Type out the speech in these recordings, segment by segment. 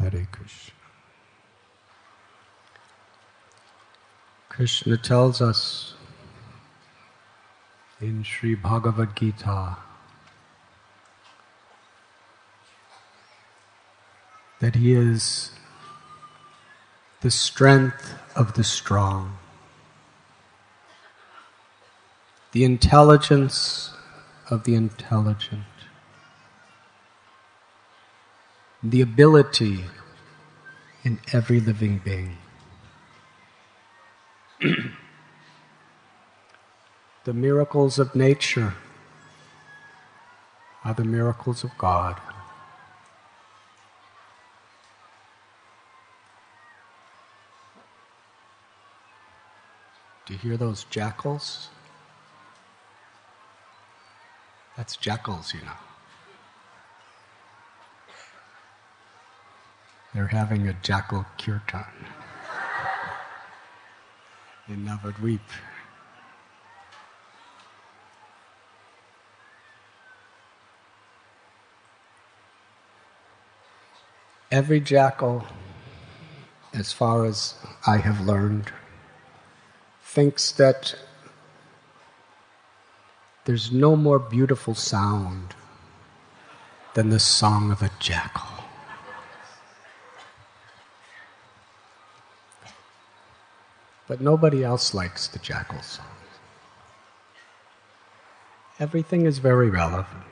Hare Krishna. Krishna tells us in Sri Bhagavad Gita that He is the strength of the strong, the intelligence of the intelligent, the ability in every living being. The miracles of nature are the miracles of God. Do you hear those jackals? That's jackals, you know. They're having a jackal kirtan in Navadvip. Every jackal, as far as I have learned, thinks that there's no more beautiful sound than the song of a jackal. But nobody else likes the jackal song. Everything is very relevant.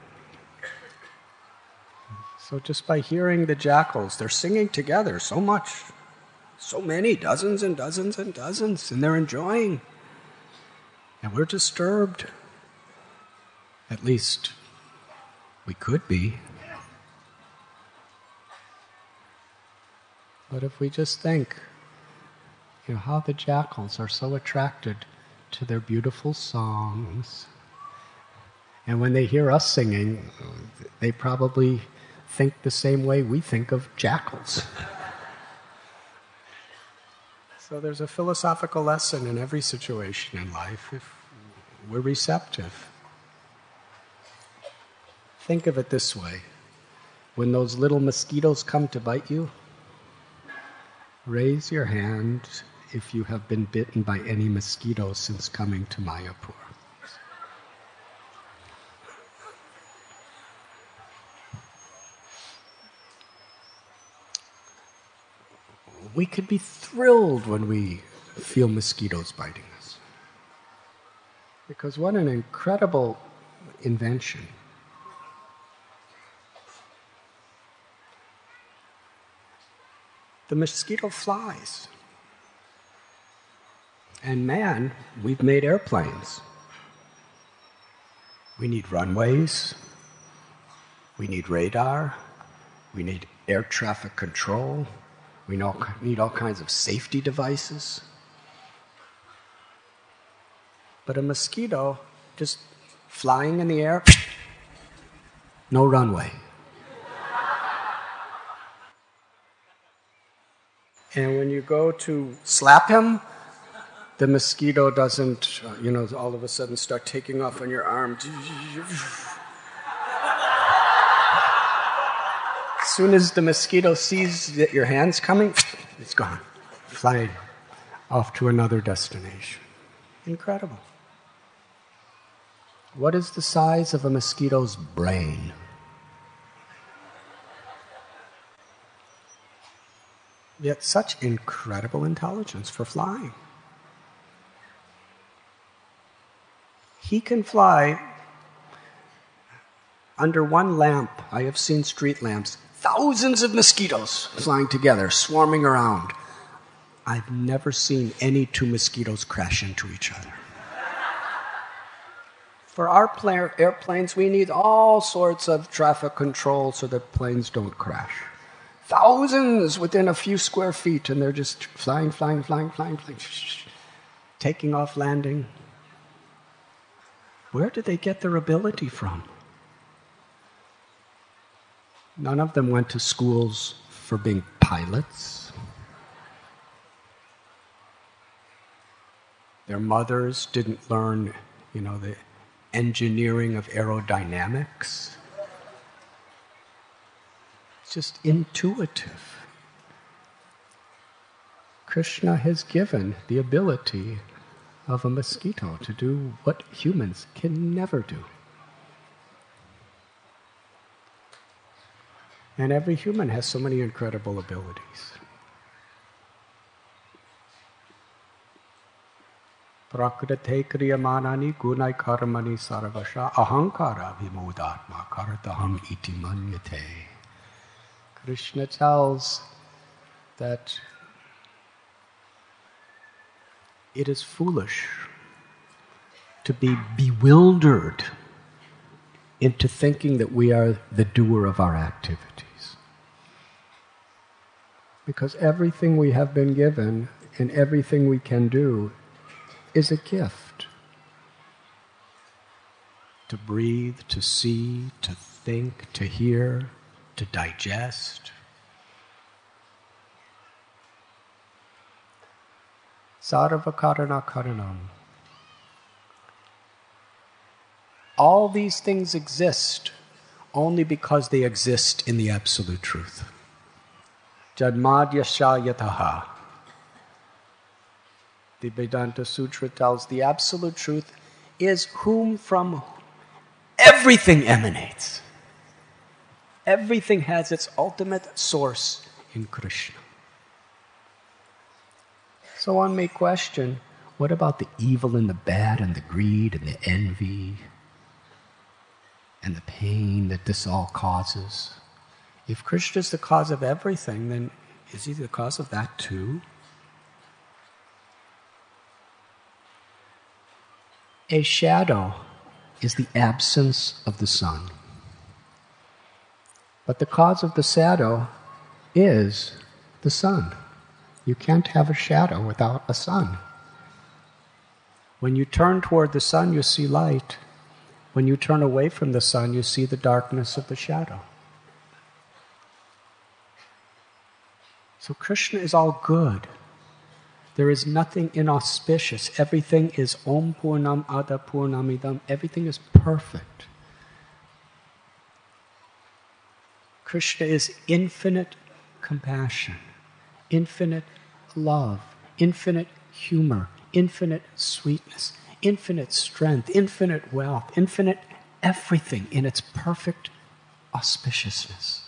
So just by hearing the jackals, they're singing together so much, so many, dozens and dozens and dozens, and they're enjoying. And we're disturbed. At least we could be. But if we just think, how the jackals are so attracted to their beautiful songs. And when they hear us singing, they probably think the same way we think of jackals. So there's a philosophical lesson in every situation in life if we're receptive. Think of it this way. When those little mosquitoes come to bite you, raise your hand if you have been bitten by any mosquito since coming to Mayapur. We could be thrilled when we feel mosquitoes biting us. Because what an incredible invention. The mosquito flies. And man, we've made airplanes. We need runways. We need radar. We need air traffic control. We need all kinds of safety devices. But a mosquito just flying in the air, no runway. And when you go to slap him, the mosquito doesn't, all of a sudden start taking off on your arm. As soon as the mosquito sees that your hand's coming, it's gone, flying off to another destination. Incredible. What is the size of a mosquito's brain? Yet such incredible intelligence for flying. He can fly under one lamp. I have seen street lamps, thousands of mosquitoes flying together, swarming around. I've never seen any two mosquitoes crash into each other. For our airplanes, we need all sorts of traffic control so that planes don't crash. Thousands within a few square feet, and they're just flying, taking off, landing. Where did they get their ability from? None of them went to schools for being pilots. Their mothers didn't learn, the engineering of aerodynamics. It's just intuitive. Krishna has given the ability of a mosquito to do what humans can never do. And every human has so many incredible abilities. Prakrite kriyamanani gunai karmani sarvasha ahankara vimudatma karataham iti manyate. Krishna tells that it is foolish to be bewildered into thinking that we are the doer of our activities. Because everything we have been given and everything we can do is a gift. To breathe, to see, to think, to hear, to digest. Sarva karana karanam. All these things exist only because they exist in the Absolute Truth. Jadmadyasya yataha. The Vedanta Sutra tells the Absolute Truth is whom from everything emanates. Everything has its ultimate source in Krishna. So one may question, what about the evil and the bad and the greed and the envy and the pain that this all causes? If Krishna is the cause of everything, then is he the cause of that too? A shadow is the absence of the sun. But the cause of the shadow is the sun. You can't have a shadow without a sun. When you turn toward the sun, you see light. When you turn away from the sun, you see the darkness of the shadow. So Krishna is all good. There is nothing inauspicious. Everything is Om Purnam Ada Purnamidam. Everything is perfect. Krishna is infinite compassion, infinite love, infinite humor, infinite sweetness, infinite strength, infinite wealth, infinite everything in its perfect auspiciousness.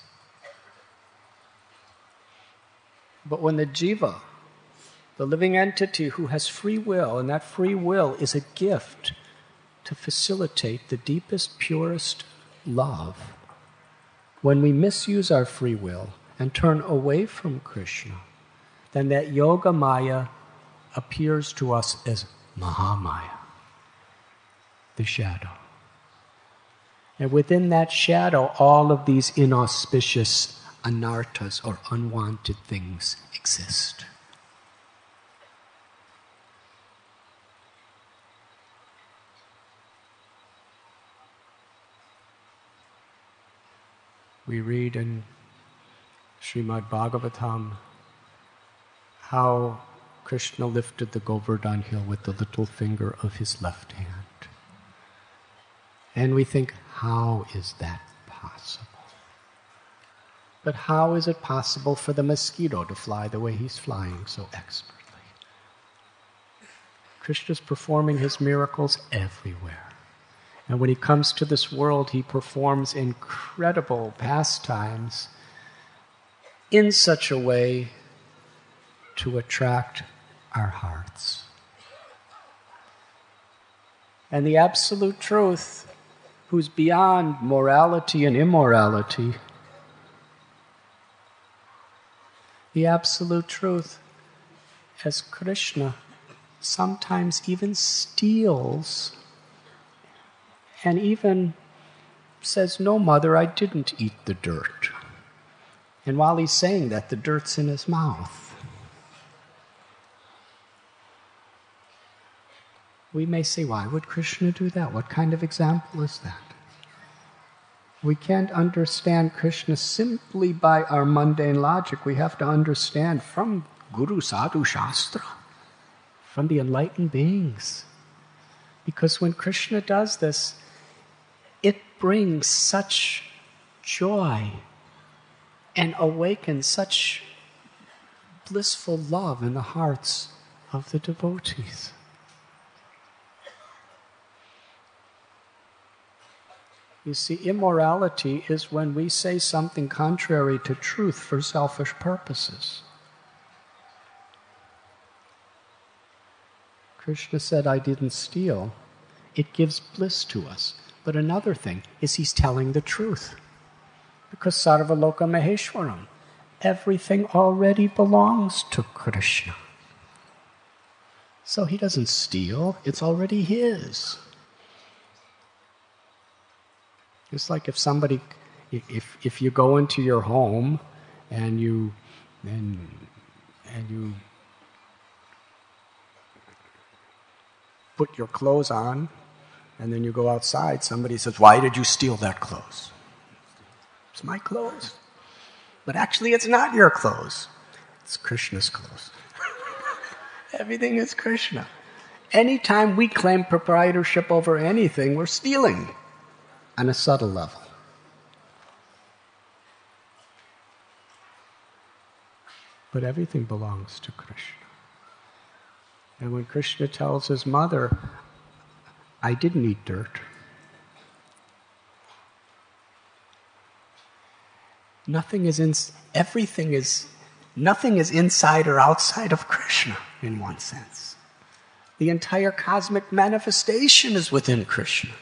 But when the jiva, the living entity who has free will, and that free will is a gift to facilitate the deepest, purest love, when we misuse our free will and turn away from Krishna, then that Yoga Maya appears to us as Mahamaya, the shadow. And within that shadow, all of these inauspicious anarthas or unwanted things exist. We read in Srimad Bhagavatam how Krishna lifted the Govardhan hill with the little finger of his left hand. And we think, how is that possible? But how is it possible for the mosquito to fly the way he's flying so expertly? Krishna's performing his miracles everywhere. And when he comes to this world, he performs incredible pastimes in such a way to attract our hearts. And the Absolute Truth, who's beyond morality and immorality, the Absolute Truth, as Krishna, sometimes even steals and even says, "No, mother, I didn't eat the dirt." And while he's saying that, the dirt's in his mouth. We may say, why would Krishna do that? What kind of example is that? We can't understand Krishna simply by our mundane logic. We have to understand from Guru Sadhu Shastra, from the enlightened beings. Because when Krishna does this, it brings such joy and awakens such blissful love in the hearts of the devotees. You see, immorality is when we say something contrary to truth for selfish purposes. Krishna said, I didn't steal. It gives bliss to us. But another thing is he's telling the truth. Because Sarvaloka Maheshwaram, everything already belongs to Krishna. So he doesn't steal, it's already his. It's like if somebody, if you go into your home and you put your clothes on, and then you go outside, somebody says, why did you steal that clothes? It's my clothes. But actually it's not your clothes. It's Krishna's clothes. Everything is Krishna. Anytime we claim proprietorship over anything, we're stealing on a subtle level. But everything belongs to Krishna. And when Krishna tells his mother, I didn't eat dirt. Nothing is inside or outside of Krishna in one sense. The entire cosmic manifestation is within Krishna.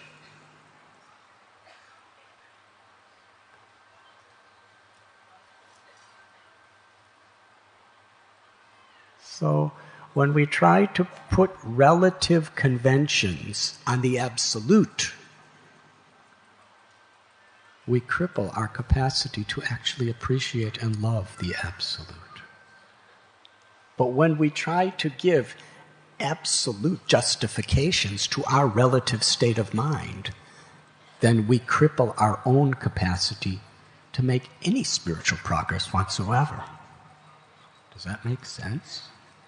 So when we try to put relative conventions on the absolute, we cripple our capacity to actually appreciate and love the absolute. But when we try to give absolute justifications to our relative state of mind, then we cripple our own capacity to make any spiritual progress whatsoever. Does that make sense?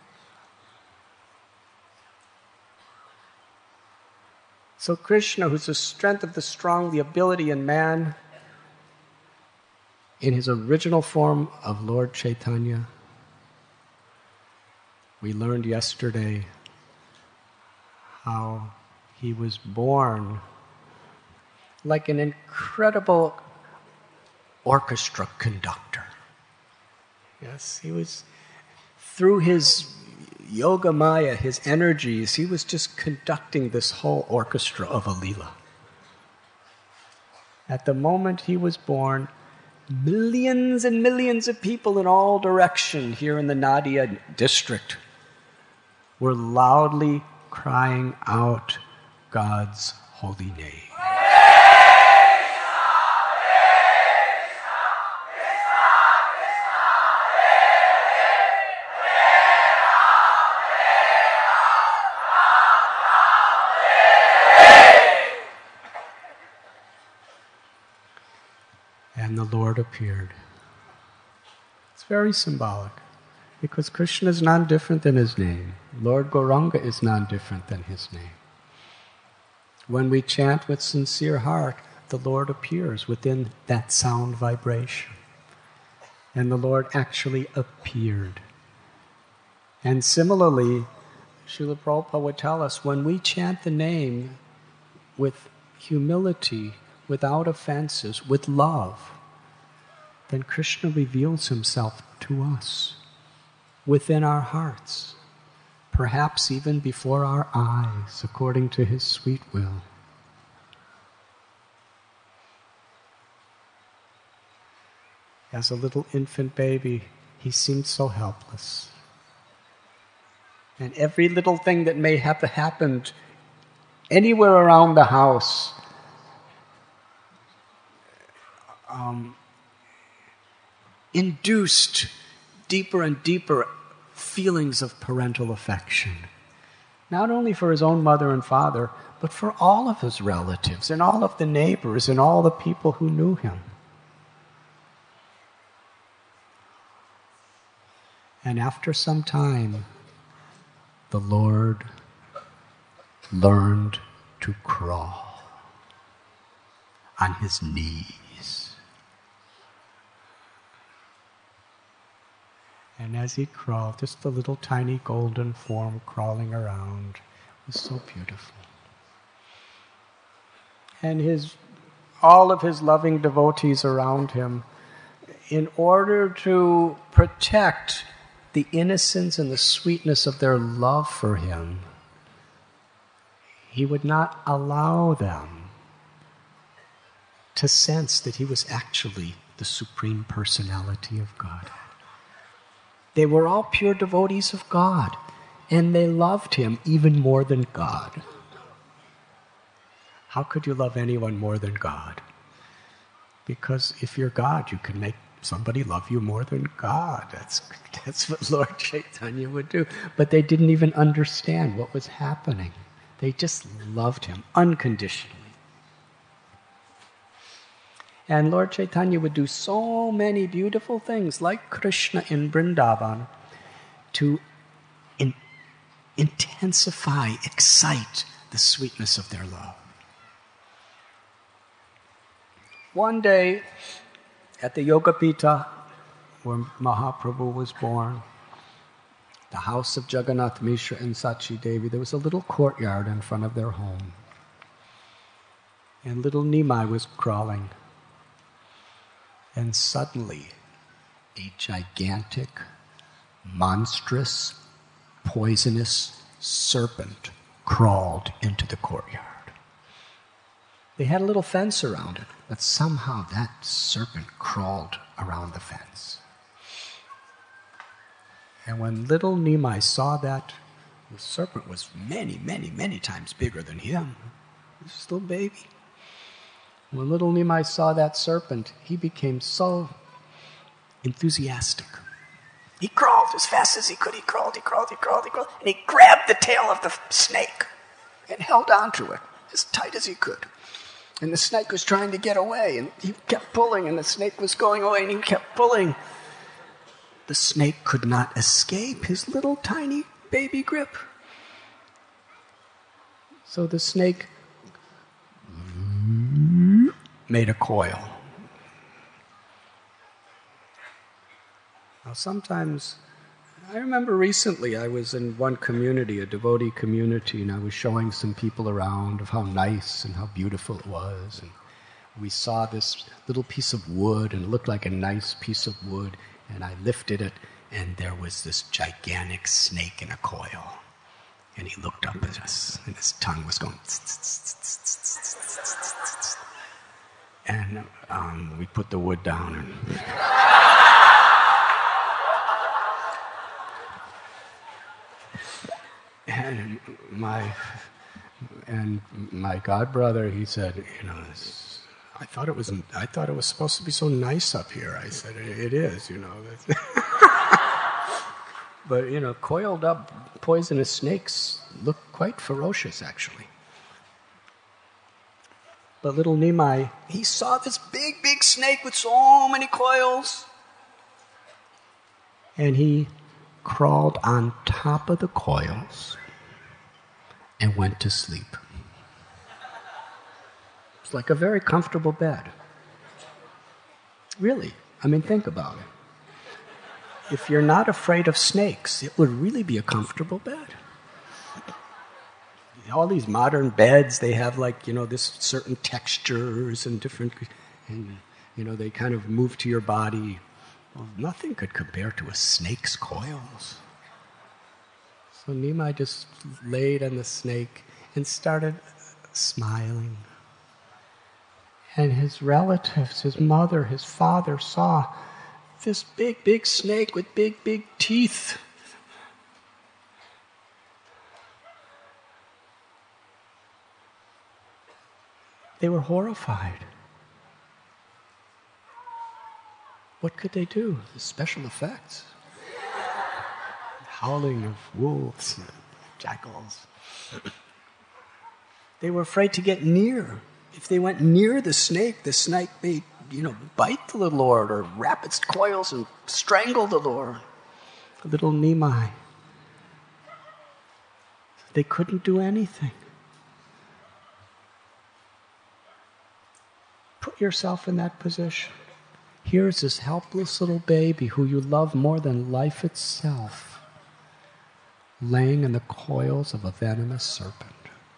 So Krishna, who's the strength of the strong, the ability in man, in his original form of Lord Chaitanya, we learned yesterday how he was born like an incredible orchestra conductor. Yes, he was, through his Yoga Maya, his energies, he was just conducting this whole orchestra of a Leela. At the moment he was born, millions and millions of people in all directions here in the Nadia district were loudly crying out God's holy name. And the Lord appeared. It's very symbolic, because Krishna is none different than his name. Lord Gauranga is none different than his name. When we chant with sincere heart, the Lord appears within that sound vibration. And the Lord actually appeared. And similarly, Srila Prabhupada would tell us, when we chant the name with humility, without offenses, with love, then Krishna reveals himself to us, within our hearts, perhaps even before our eyes, according to his sweet will. As a little infant baby, he seemed so helpless. And every little thing that may have happened anywhere around the house induced deeper and deeper feelings of parental affection. Not only for his own mother and father, but for all of his relatives and all of the neighbors and all the people who knew him. And after some time, the Lord learned to crawl on his knees. And as he crawled, just the little tiny golden form crawling around, was so beautiful. And all of his loving devotees around him, in order to protect the innocence and the sweetness of their love for him, he would not allow them to sense that he was actually the Supreme Personality of God. They were all pure devotees of God, and they loved him even more than God. How could you love anyone more than God? Because if you're God, you can make somebody love you more than God. That's what Lord Chaitanya would do. But they didn't even understand what was happening. They just loved him unconditionally. And Lord Chaitanya would do so many beautiful things, like Krishna in Vrindavan, to intensify, excite the sweetness of their love. One day, at the Yogapita, where Mahaprabhu was born, the house of Jagannath Mishra and Sachi Devi, there was a little courtyard in front of their home. And little Nimai was crawling. And suddenly, a gigantic, monstrous, poisonous serpent crawled into the courtyard. They had a little fence around it, but somehow that serpent crawled around the fence. And when little Nimai saw that, the serpent was many, many, many times bigger than him. He was a little baby. When little Nimai saw that serpent, he became so enthusiastic. He crawled as fast as he could. He crawled, and he grabbed the tail of the snake and held on to it as tight as he could. And the snake was trying to get away, and he kept pulling, and the snake was going away, and he kept pulling. The snake could not escape his little tiny baby grip. So the snake made a coil. Now sometimes, I remember recently I was in one community, a devotee community, and I was showing some people around of how nice and how beautiful it was. And we saw this little piece of wood, and it looked like a nice piece of wood, and I lifted it, and there was this gigantic snake in a coil. And he looked up at us, and his tongue was going... And we put the wood down, and my godbrother, he said, I thought it was supposed to be so nice up here. I said, it is, But, coiled up poisonous snakes look quite ferocious, actually. But little Nimai, he saw this big, big snake with so many coils. And he crawled on top of the coils and went to sleep. It's like a very comfortable bed. Really, think about it. If you're not afraid of snakes, it would really be a comfortable bed. All these modern beds, they have this certain textures and different, they kind of move to your body. Well, nothing could compare to a snake's coils. So Nimai just laid on the snake and started smiling. And his relatives, his mother, his father, saw this big, big snake with big, big teeth. They were horrified. What could they do? The special effects. Howling of wolves, jackals. They were afraid to get near. If they went near the snake may, bite the little Lord or wrap its coils and strangle the Lord. Little Nimai. They couldn't do anything. Put yourself in that position. Here's this helpless little baby who you love more than life itself, laying in the coils of a venomous serpent.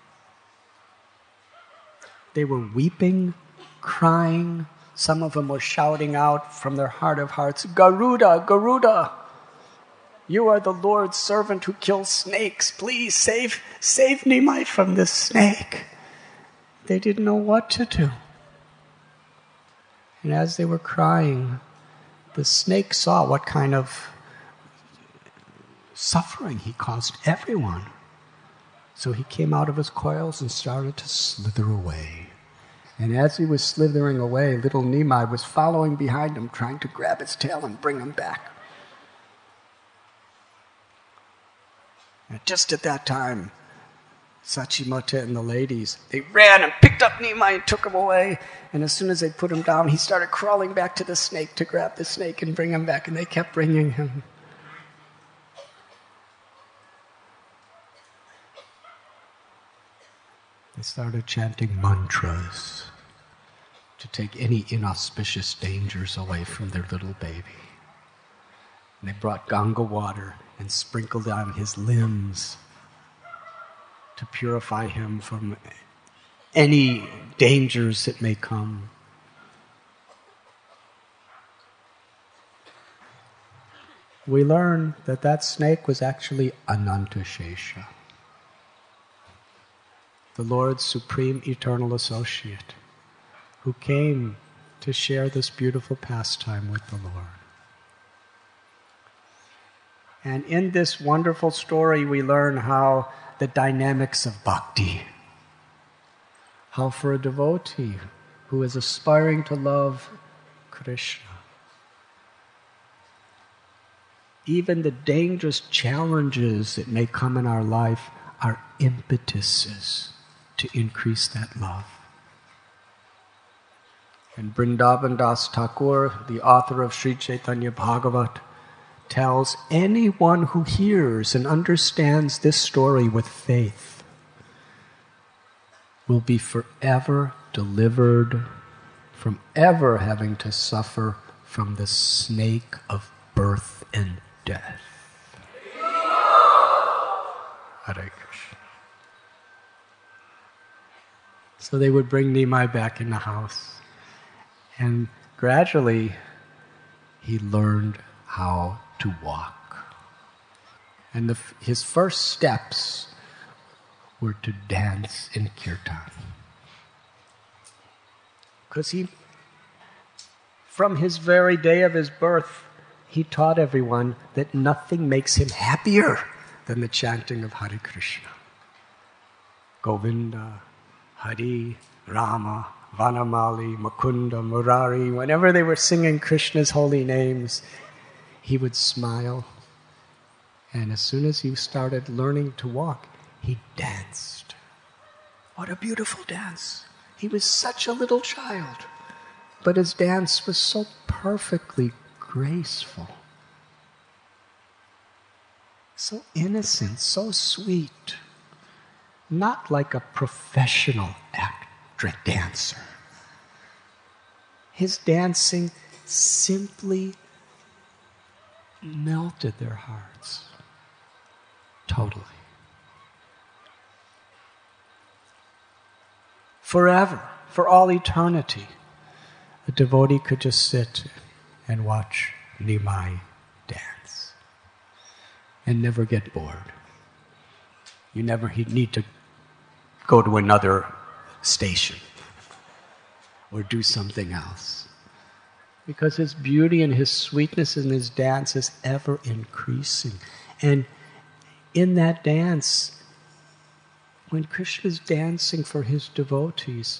They were weeping, crying. Some of them were shouting out from their heart of hearts, "Garuda, Garuda! You are the Lord's servant who kills snakes. Please save Nimai from this snake." They didn't know what to do. And as they were crying, the snake saw what kind of suffering he caused everyone. So he came out of his coils and started to slither away. And as he was slithering away, little Nimai was following behind him, trying to grab his tail and bring him back. And just at that time, Sachimata and the ladies, they ran and picked up Nimai and took him away. And as soon as they put him down, he started crawling back to the snake to grab the snake and bring him back. And they kept bringing him. They started chanting mantras to take any inauspicious dangers away from their little baby. And they brought Ganga water and sprinkled on his limbs to purify him from any dangers that may come. We learn that that snake was actually Anantashesha, the Lord's supreme eternal associate, who came to share this beautiful pastime with the Lord. And in this wonderful story, we learn how the dynamics of bhakti, how for a devotee who is aspiring to love Krishna, even the dangerous challenges that may come in our life are impetuses to increase that love. And Vrindavan Das Thakur, the author of Sri Chaitanya Bhagavat, tells anyone who hears and understands this story with faith will be forever delivered from ever having to suffer from the snake of birth and death. Hare Krishna. So they would bring Nimai back in the house. And gradually, he learned how to walk. And his first steps were to dance in kirtan. Because from his very day of his birth, he taught everyone that nothing makes him happier than the chanting of Hare Krishna. Govinda, Hari, Rama, Vanamali, Mukunda, Murari, whenever they were singing Krishna's holy names, he would smile. And as soon as he started learning to walk, he danced. What a beautiful dance. He was such a little child, but his dance was so perfectly graceful, so innocent, so sweet, not like a professional dancer. His dancing simply melted their hearts totally. Forever, for all eternity, a devotee could just sit and watch Nimai dance and never get bored. He'd need to go to another station or do something else, because his beauty and his sweetness in his dance is ever increasing. And in that dance, when Krishna is dancing for his devotees,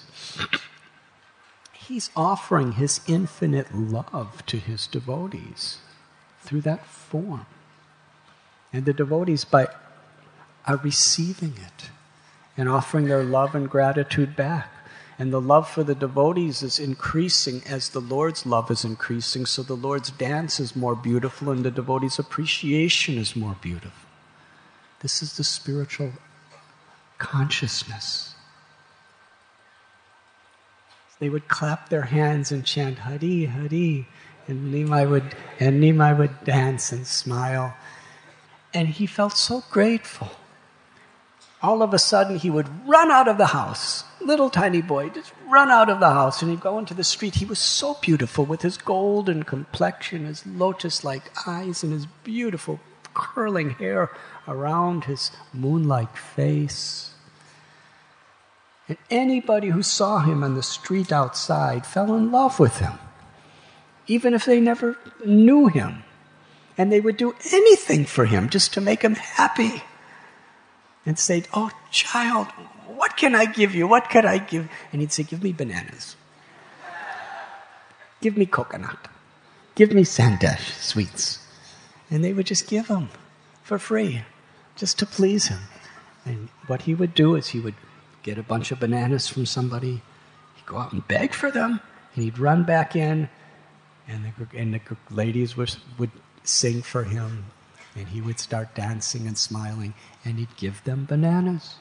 he's offering his infinite love to his devotees through that form. And the devotees are receiving it and offering their love and gratitude back. And the love for the devotees is increasing as the Lord's love is increasing, so the Lord's dance is more beautiful and the devotees' appreciation is more beautiful. This is the spiritual consciousness. they would clap their hands and chant Hari, Hari, and Nimai would dance and smile. And he felt so grateful. All of a sudden, he would run out of the house. Little tiny boy, just run out of the house. And he'd go into the street. He was so beautiful with his golden complexion, his lotus-like eyes, and his beautiful curling hair around his moon-like face. And anybody who saw him on the street outside fell in love with him, even if they never knew him. And they would do anything for him just to make him happy. And say, "Oh, child, what can I give you? What can I give?" And he'd say, "Give me bananas. Give me coconut. Give me sandesh, sweets." And they would just give him for free, just to please him. And what he would do is he would get a bunch of bananas from somebody. He'd go out and beg for them. And he'd run back in, and the ladies would sing for him. And he would start dancing and smiling, and he'd give them bananas.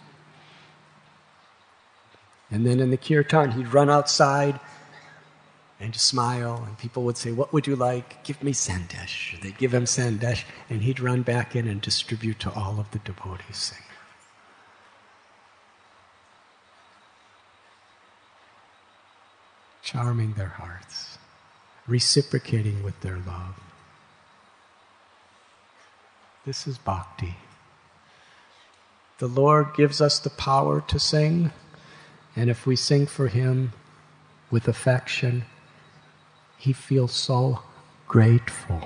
And then in the kirtan, he'd run outside and just smile, and people would say, "What would you like?" "Give me sandesh." They'd give him sandesh, and he'd run back in and distribute to all of the devotees singing. Charming their hearts, reciprocating with their love. This is bhakti. The Lord gives us the power to sing, and if we sing for Him with affection, He feels so grateful.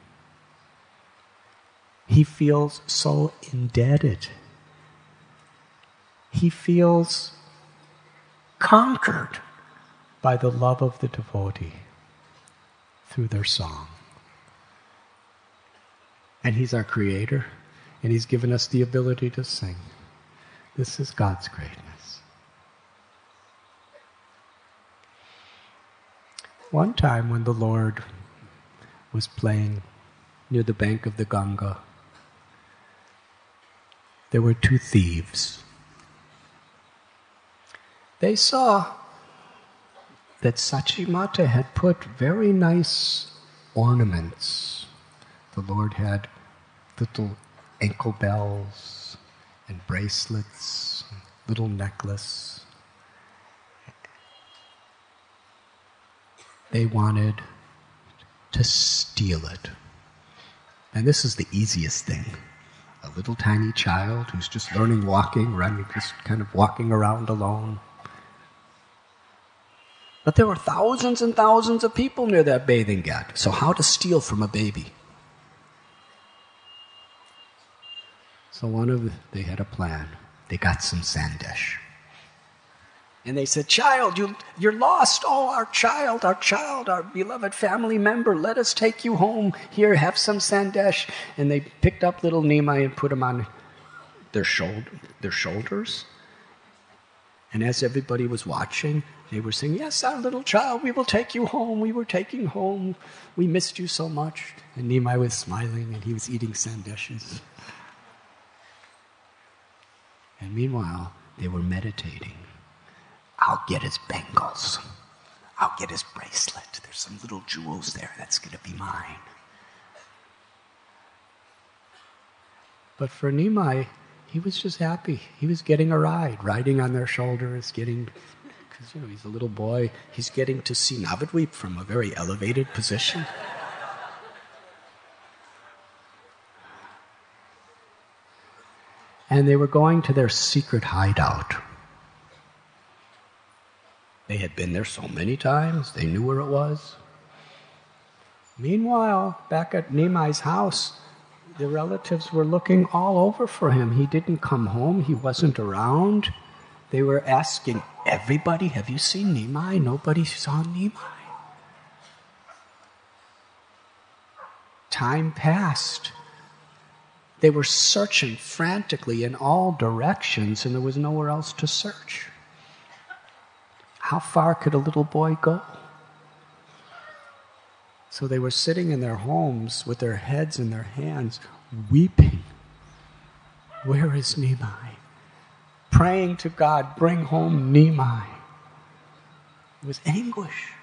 He feels so indebted. He feels conquered by the love of the devotee through their song. And He's our Creator, and He's given us the ability to sing. This is God's greatness. One time when the Lord was playing near the bank of the Ganga, there were two thieves. They saw that Sachimata had put very nice ornaments. The Lord had little ankle bells and bracelets, little necklace. They wanted to steal it. And this is the easiest thing. A little tiny child who's just learning walking, running, just kind of walking around alone. But there were thousands and thousands of people near that bathing ghat. So how to steal from a baby? So they had a plan. They got some sandesh. And they said, "Child, you're lost. Oh, our child, our beloved family member. Let us take you home. Here, have some sandesh." And they picked up little Nimai and put him on their shoulders. And as everybody was watching, they were saying, "Yes, our little child, we will take you home. We were taking home. We missed you so much." And Nimai was smiling, and he was eating sandeshes. And meanwhile, they were meditating. "I'll get his bangles. I'll get his bracelet. There's some little jewels there. That's going to be mine." But for Nimai, he was just happy. He was getting a ride, riding on their shoulders, because he's a little boy. He's getting to see Navadvip from a very elevated position. And they were going to their secret hideout. They had been there so many times, they knew where it was. Meanwhile, back at Nimai's house, the relatives were looking all over for him. He didn't come home, he wasn't around. They were asking everybody, "Have you seen Nimai?" Nobody saw Nimai. Time passed. They were searching frantically in all directions, and there was nowhere else to search. How far could a little boy go? So they were sitting in their homes with their heads in their hands, weeping. Where is Nimai? Praying to God, bring home Nimai. It was anguish.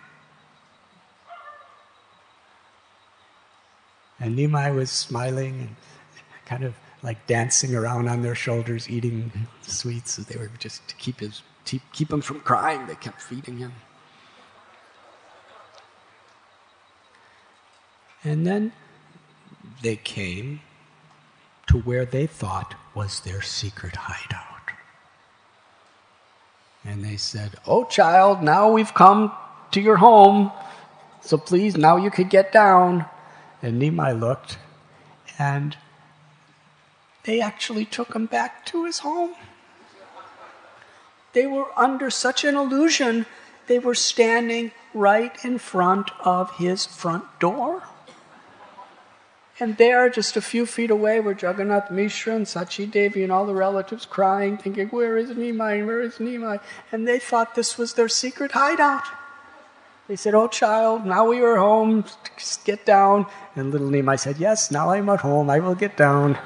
And Nimai was smiling and kind of like dancing around on their shoulders, eating sweets. They were just to keep him from crying. They kept feeding him. And then they came to where they thought was their secret hideout. And they said, "Oh, child, now we've come to your home, so please, now you could get down." And Nimai looked, and they actually took him back to his home. They were under such an illusion, they were standing right in front of his front door. And there, just a few feet away, were Jagannath Mishra and Sachi Devi and all the relatives crying, thinking, "Where is Nimai? Where is Nimai?" And they thought this was their secret hideout. They said, "Oh, child, now we are home, just get down." And little Nimai said, "Yes, now I'm at home, I will get down."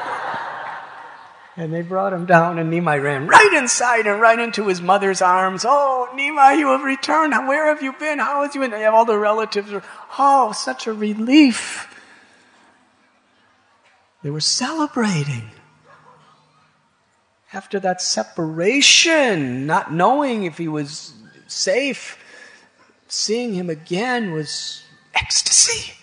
And they brought him down, and Nimai ran right inside and right into his mother's arms. "Oh, Nimai, you have returned. Where have you been? How have you been?" And all the relatives were, "Oh, such a relief." They were celebrating. After that separation, not knowing if he was safe, seeing him again was ecstasy.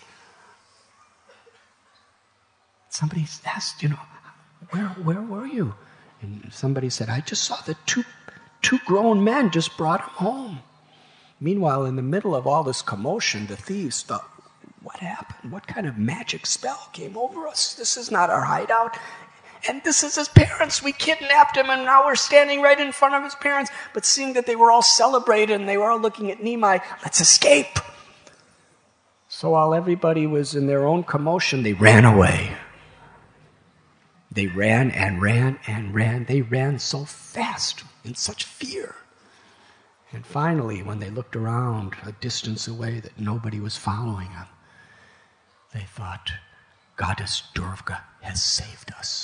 Somebody asked, where were you? And somebody said, "I just saw the two grown men just brought him home." Meanwhile, in the middle of all this commotion, the thieves thought, "What happened? What kind of magic spell came over us? This is not our hideout. And this is his parents. We kidnapped him, and now we're standing right in front of his parents." But seeing that they were all celebrated and they were all looking at Nimai, "Let's escape." So while everybody was in their own commotion, they ran away. They ran and ran and ran. They ran so fast, in such fear. And finally, when they looked around a distance away that nobody was following them, they thought, "Goddess Durga has saved us."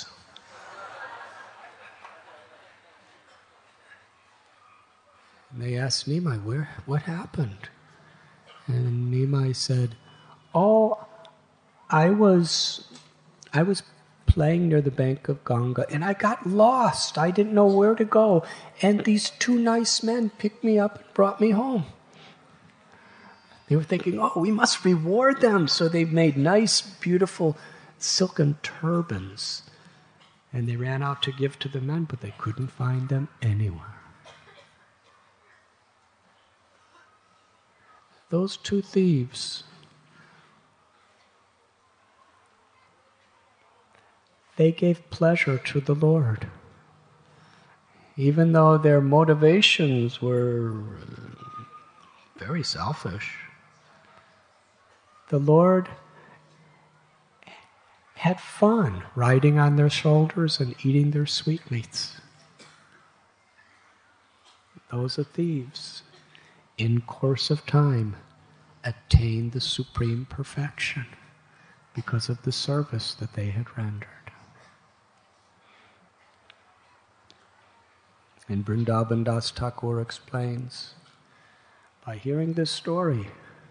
And they asked Nimai, what happened? And Nimai said, "Oh, I was playing near the bank of Ganga, and I got lost. I didn't know where to go. And these two nice men picked me up and brought me home." They were thinking, "Oh, we must reward them." So they made nice, beautiful silken turbans. And they ran out to give to the men, but they couldn't find them anywhere. Those two thieves, they gave pleasure to the Lord. Even though their motivations were very selfish, the Lord had fun riding on their shoulders and eating their sweetmeats. Those thieves, in course of time, attained the supreme perfection because of the service that they had rendered. And Vrindavan Das Thakur explains, by hearing this story,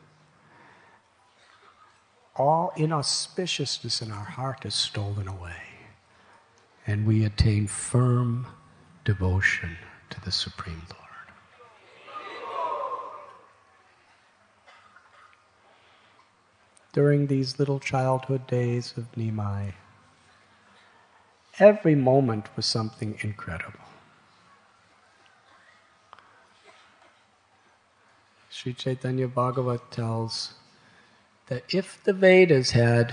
all inauspiciousness in our heart is stolen away, and we attain firm devotion to the Supreme Lord. During these little childhood days of Nimai, every moment was something incredible. Sri Chaitanya Bhagavat tells that if the Vedas had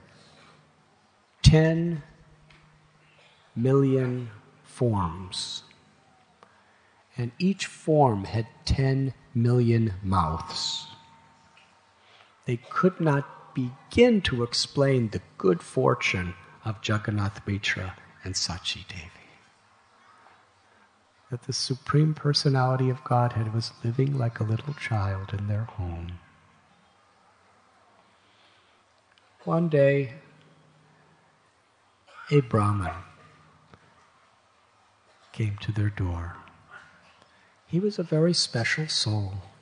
10 million forms, and each form had 10 million mouths, they could not begin to explain the good fortune of Jagannath Mishra and Sachi Devi. That the Supreme Personality of Godhead was living like a little child in their home. One day, a Brahmin came to their door. He was a very special soul.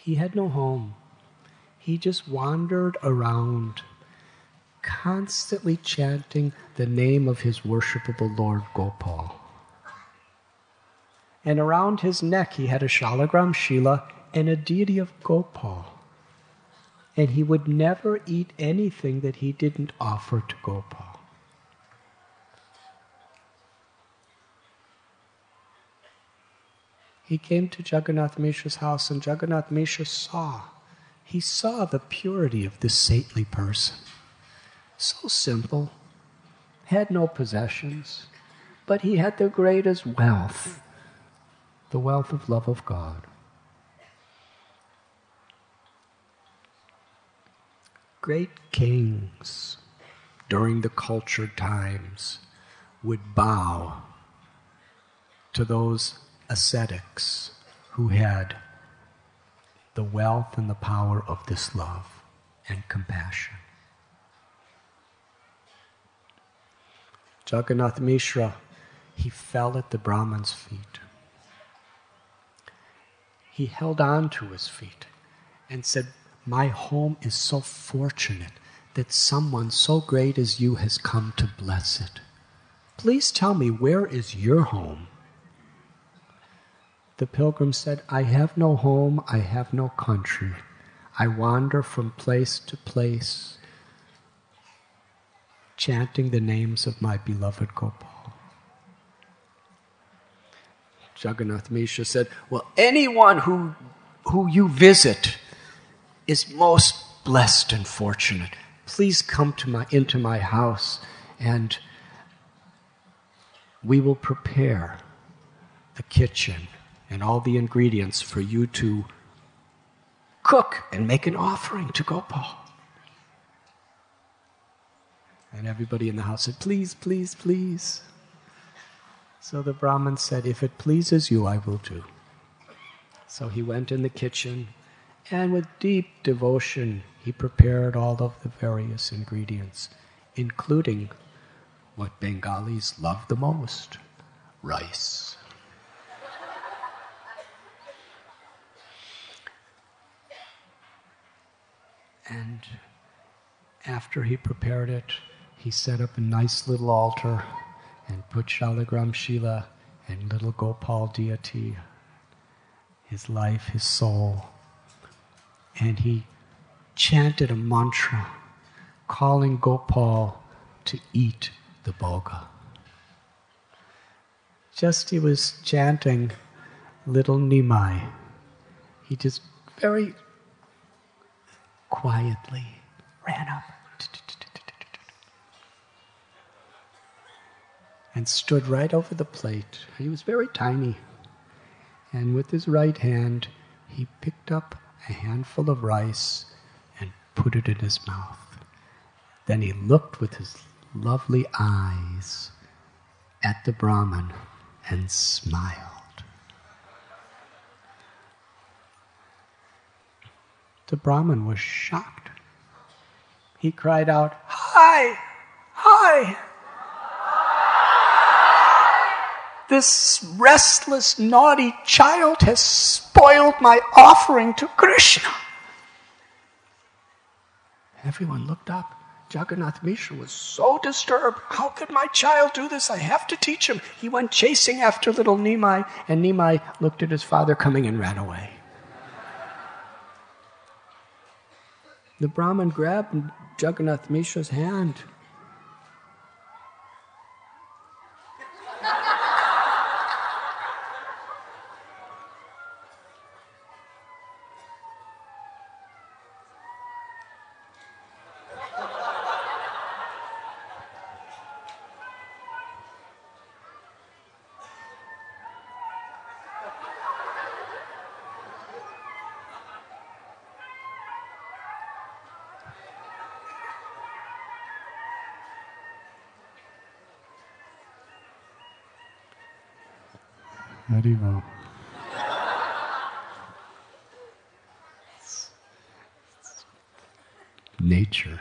He had no home. He just wandered around, constantly chanting the name of his worshipable Lord Gopal. And around his neck he had a Shalagram Shila and a deity of Gopal. And he would never eat anything that he didn't offer to Gopal. He came to Jagannath Mishra's house, and Jagannath Mishra saw the purity of this saintly person. So simple, had no possessions, but he had the greatest wealth, the wealth of love of God. Great kings during the cultured times would bow to those ascetics who had the wealth and the power of this love and compassion. Jagannath Mishra, he fell at the Brahman's feet. He held on to his feet and said, "My home is so fortunate that someone so great as you has come to bless it. Please tell me, where is your home?" The pilgrim said, "I have no home, I have no country. I wander from place to place, chanting the names of my beloved Gopal." Jagannath Mishra said, "Well, anyone who you visit is most blessed and fortunate. Please come into my house, and we will prepare the kitchen and all the ingredients for you to cook and make an offering to Gopal." And everybody in the house said, "Please, please, please." So the Brahmin said, "If it pleases you, I will do." So he went in the kitchen, and with deep devotion, he prepared all of the various ingredients, including what Bengalis love the most, rice. And after he prepared it, he set up a nice little altar and put Shalagram Shila and little Gopal deity, his life, his soul. And he chanted a mantra calling Gopal to eat the bhoga. Just he was chanting little Nimai. He just very quietly ran up and stood right over the plate. He was very tiny. And with his right hand, he picked up a handful of rice and put it in his mouth. Then he looked with his lovely eyes at the Brahmin and smiled. The Brahmin was shocked. He cried out, "Hi! Hi! This restless, naughty child has spoiled my offering to Krishna." Everyone looked up. Jagannath Mishra was so disturbed. "How could my child do this? I have to teach him." He went chasing after little Nimai, and Nimai looked at his father coming and ran away. The Brahmin grabbed Jagannath Mishra's hand. Haribo. Nature.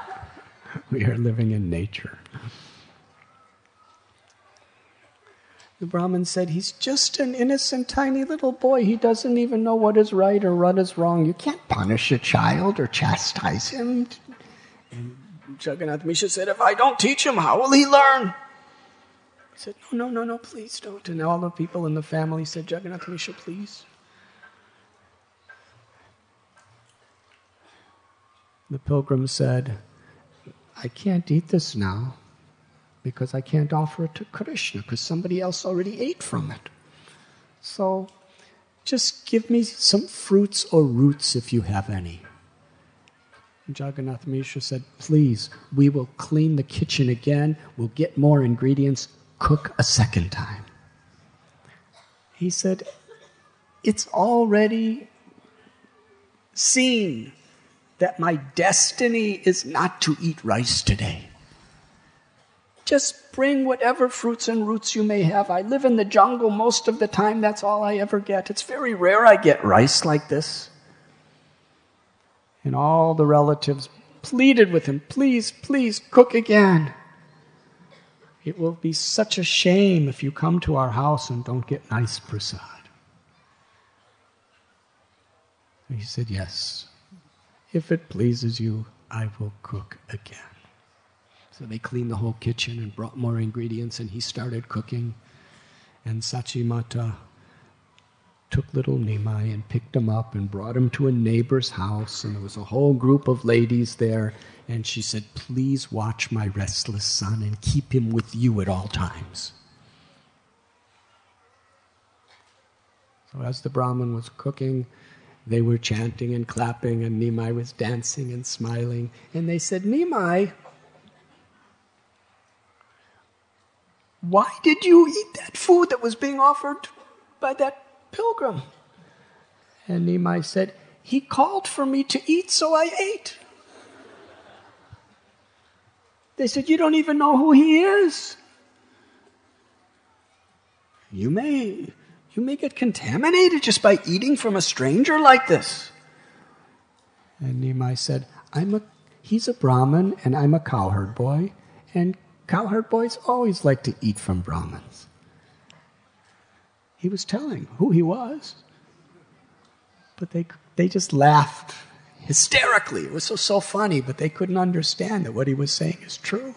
We are living in nature. The Brahmin said, he's just an innocent, tiny little boy. He doesn't even know what is right or what is wrong. You can't punish a child or chastise him. And Jagannath Mishra said, if I don't teach him, how will he learn? He said, no, please don't. And all the people in the family said, Jagannath Mishra, please. The pilgrim said, I can't eat this now because I can't offer it to Krishna because somebody else already ate from it. So just give me some fruits or roots if you have any. And Jagannath Mishra said, please, we will clean the kitchen again. We'll get more ingredients. Cook a second time. He said, it's already seen that my destiny is not to eat rice today. Just bring whatever fruits and roots you may have. I live in the jungle most of the time. That's all I ever get. It's very rare I get rice like this. And all the relatives pleaded with him, please, please, cook again. It will be such a shame if you come to our house and don't get nice prasad. And he said, yes, if it pleases you, I will cook again. So they cleaned the whole kitchen and brought more ingredients, and he started cooking. And Sachimata took little Nimai and picked him up and brought him to a neighbor's house, and there was a whole group of ladies there, and she said, please watch my restless son and keep him with you at all times. So as the Brahmin was cooking, they were chanting and clapping, and Nimai was dancing and smiling, and they said, Nimai, why did you eat that food that was being offered by that pilgrim? And Nimai said, he called for me to eat, so I ate. They said, you don't even know who he is. You may get contaminated just by eating from a stranger like this. And Nimai said, he's a Brahmin and I'm a cowherd boy, and cowherd boys always like to eat from Brahmins. He was telling who he was. But they just laughed hysterically. It was so funny, but they couldn't understand that what he was saying is true.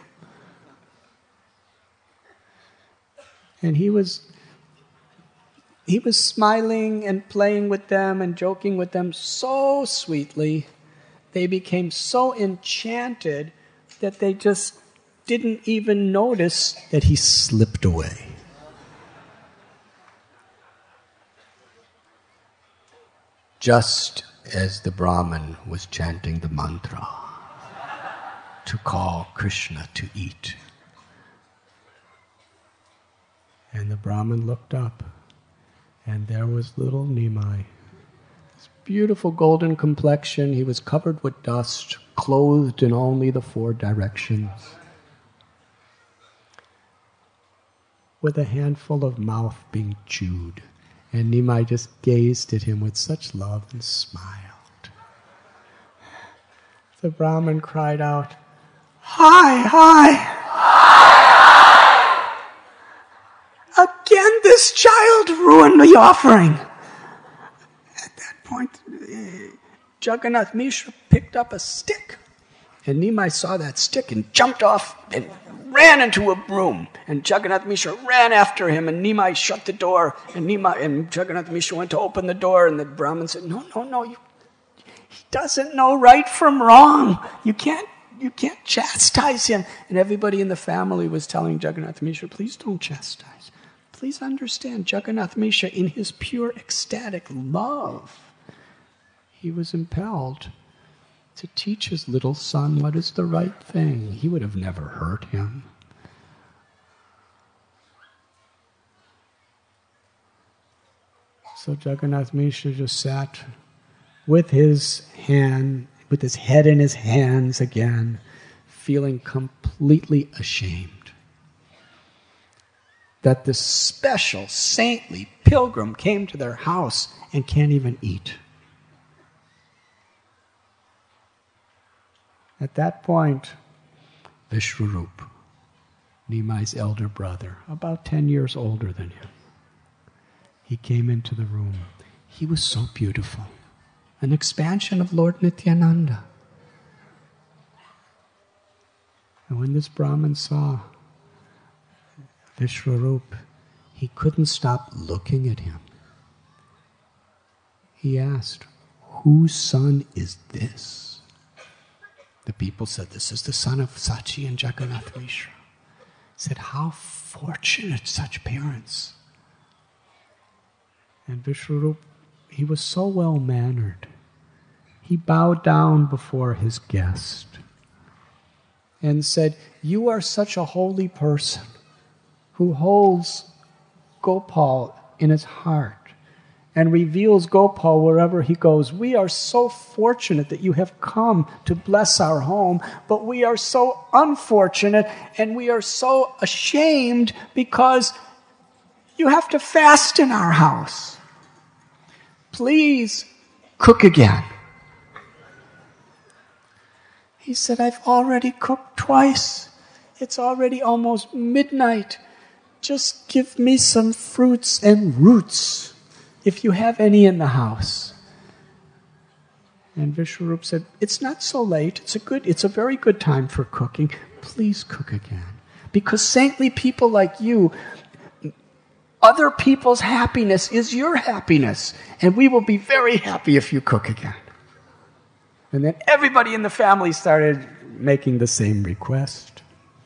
And he was smiling and playing with them and joking with them so sweetly. They became so enchanted that they just didn't even notice that he slipped away. Just as the Brahmin was chanting the mantra to call Krishna to eat. And the Brahmin looked up, and there was little Nimai. This beautiful golden complexion, he was covered with dust, clothed in only the 4 directions, with a handful of mouth being chewed. And Nimai just gazed at him with such love and smiled. The Brahmin cried out, Hi! Again this child ruined the offering. At that point, Jagannath Mishra picked up a stick. And Nimai saw that stick and jumped off and ran into a room. And Jagannath Mishra ran after him, and Nimai shut the door. And Jagannath Mishra went to open the door, and the Brahmin said, No, he doesn't know right from wrong. You can't chastise him. And everybody in the family was telling Jagannath Mishra, please don't chastise. Please understand, Jagannath Mishra, in his pure ecstatic love, he was impelled to teach his little son what is the right thing. He would have never hurt him. So Jagannath Mishra just sat with his head in his hands again, feeling completely ashamed that this special saintly pilgrim came to their house and can't even eat. At that point, Vishwarup, Nimai's elder brother, about 10 years older than him. He came into the room. He was so beautiful. An expansion of Lord Nityananda. And when this Brahmin saw Vishwarup, he couldn't stop looking at him. He asked, "Whose son is this?" The people said, "This is the son of Sachi and Jagannath Mishra." He said, "How fortunate such parents." And Vishwarup, he was so well-mannered. He bowed down before his guest and said, "You are such a holy person who holds Gopal in his heart and reveals Gopal wherever he goes. We are so fortunate that you have come to bless our home, but we are so unfortunate and we are so ashamed because you have to fast in our house. Please cook again." He said, "I've already cooked twice. It's already almost midnight. Just give me some fruits and roots, if you have any in the house." And Vishwarup said, "It's not so late. It's a very good time for cooking. Please cook again. Because saintly people like you, other people's happiness is your happiness. And we will be very happy if you cook again." And then everybody in the family started making the same request.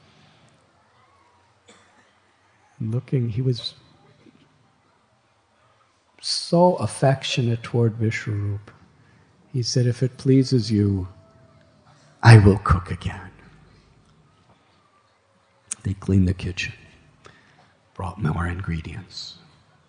Looking, he was so affectionate toward Vishwarup. He said, "If it pleases you, I will cook again." They cleaned the kitchen, brought more ingredients.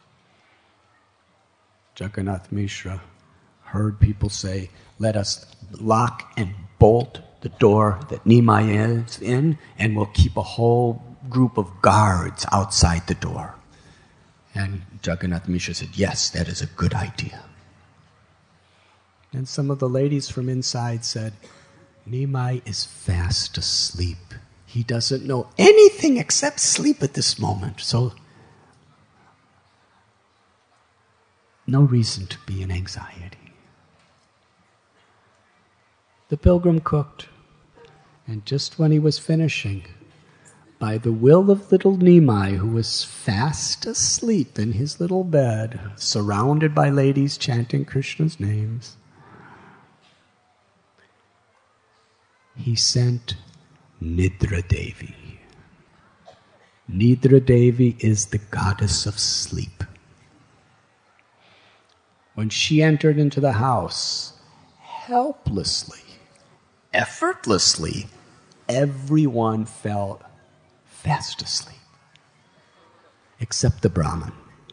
Jagannath Mishra heard people say, "Let us lock and bolt the door that Nimai is in, and we'll keep a whole group of guards outside the door." And Jagannath Mishra said, "Yes, that is a good idea." And some of the ladies from inside said, "Nimai is fast asleep. He doesn't know anything except sleep at this moment, so no reason to be in anxiety." The pilgrim cooked, and just when he was finishing, by the will of little Nimai, who was fast asleep in his little bed, surrounded by ladies chanting Krishna's names, he sent Nidra Devi. Nidra Devi is the goddess of sleep. When she entered into the house, helplessly, effortlessly, everyone fell fast asleep, except the Brahmin.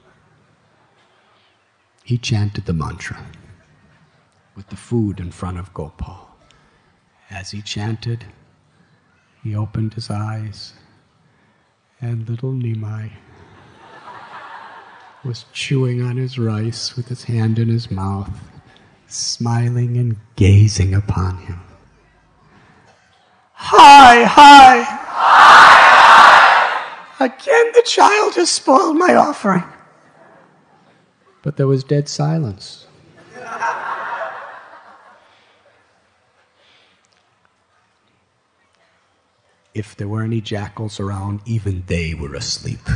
He chanted the mantra with the food in front of Gopal. As he chanted, he opened his eyes, and little Nimai was chewing on his rice with his hand in his mouth, smiling and gazing upon him. "Hi, hi! Again the child has spoiled my offering." But there was dead silence. If there were any jackals around, even they were asleep.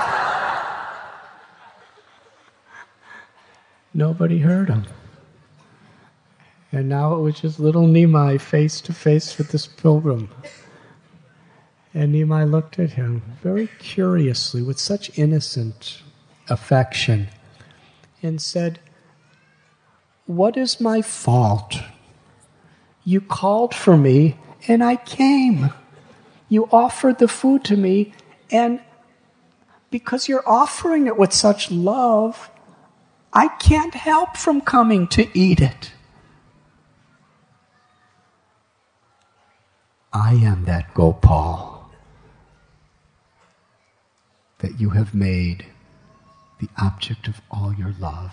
Nobody heard him. And now it was just little Nimai face to face with this pilgrim. And Nimai looked at him very curiously, with such innocent affection, and said, "What is my fault? You called for me, and I came. You offered the food to me, and because you're offering it with such love, I can't help from coming to eat it. I am that Gopal that you have made the object of all your love."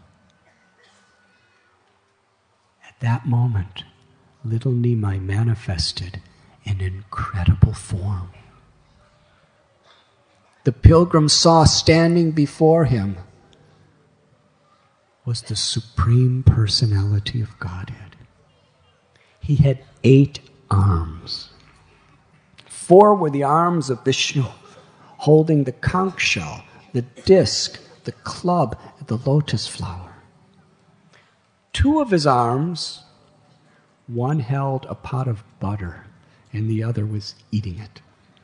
At that moment, little Nimai manifested an incredible form. the pilgrim saw standing before him was the Supreme Personality of Godhead. He had 8 arms. 4 were the arms of Vishnu, holding the conch shell, the disc, the club, and the lotus flower. 2 of his arms, one held a pot of butter, and the other was eating it.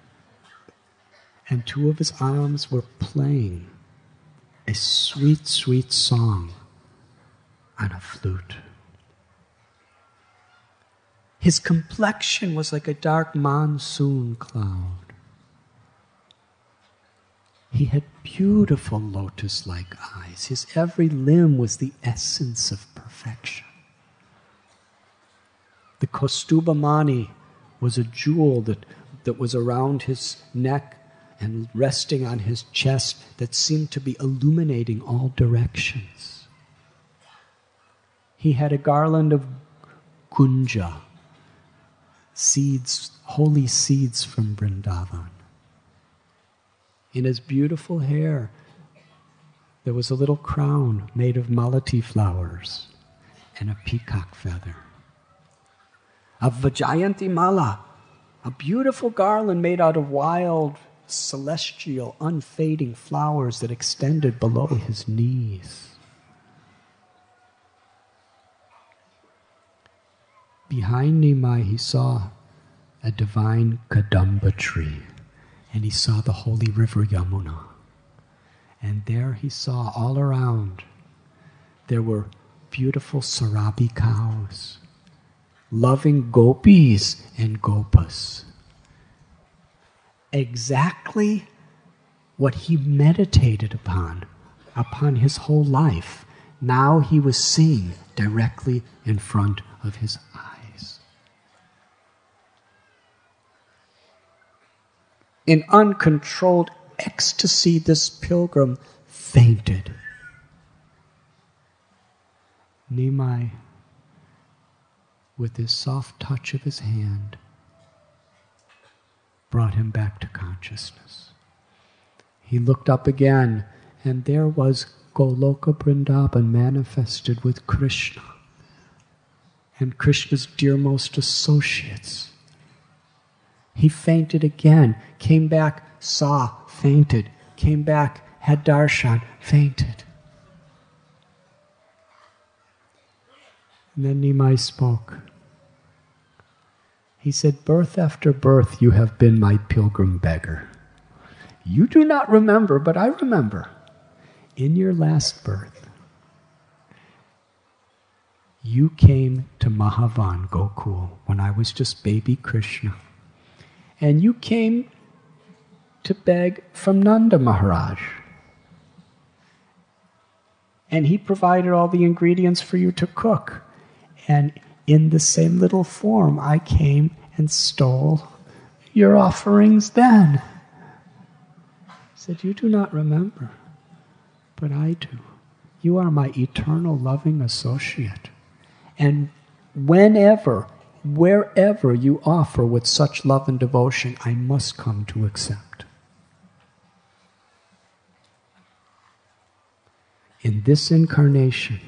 And 2 of his arms were playing a sweet, sweet song on a flute. His complexion was like a dark monsoon cloud. He had beautiful lotus-like eyes. His every limb was the essence of perfection. The Kaustubhamani was a jewel that was around his neck and resting on his chest that seemed to be illuminating all directions. He had a garland of gunja, seeds, holy seeds from Vrindavan. In his beautiful hair, there was a little crown made of malati flowers and a peacock feather. A Vajayanti Mala, a beautiful garland made out of wild, celestial, unfading flowers that extended below his knees. Behind Nimai, he saw a divine Kadamba tree, and he saw the holy river Yamuna. And there he saw all around, there were beautiful Sarabi cows, loving gopis and gopas. Exactly what he meditated upon his whole life. Now he was seeing directly in front of his eyes. In uncontrolled ecstasy, this pilgrim fainted. Nimai, with his soft touch of his hand, brought him back to consciousness. He looked up again, and there was Goloka Vrindavan manifested with Krishna and Krishna's dearmost associates. He fainted again, came back, saw, fainted, came back, had darshan, fainted. And then Nimai spoke. He said, "Birth after birth you have been my pilgrim beggar. You do not remember, but I remember. In your last birth, you came to Mahavan Gokul when I was just baby Krishna. And you came to beg from Nanda Maharaj. And he provided all the ingredients for you to cook. And in the same little form, I came and stole your offerings then." He said, "You do not remember, but I do. You are my eternal loving associate. And whenever, wherever you offer with such love and devotion, I must come to accept. In this incarnation,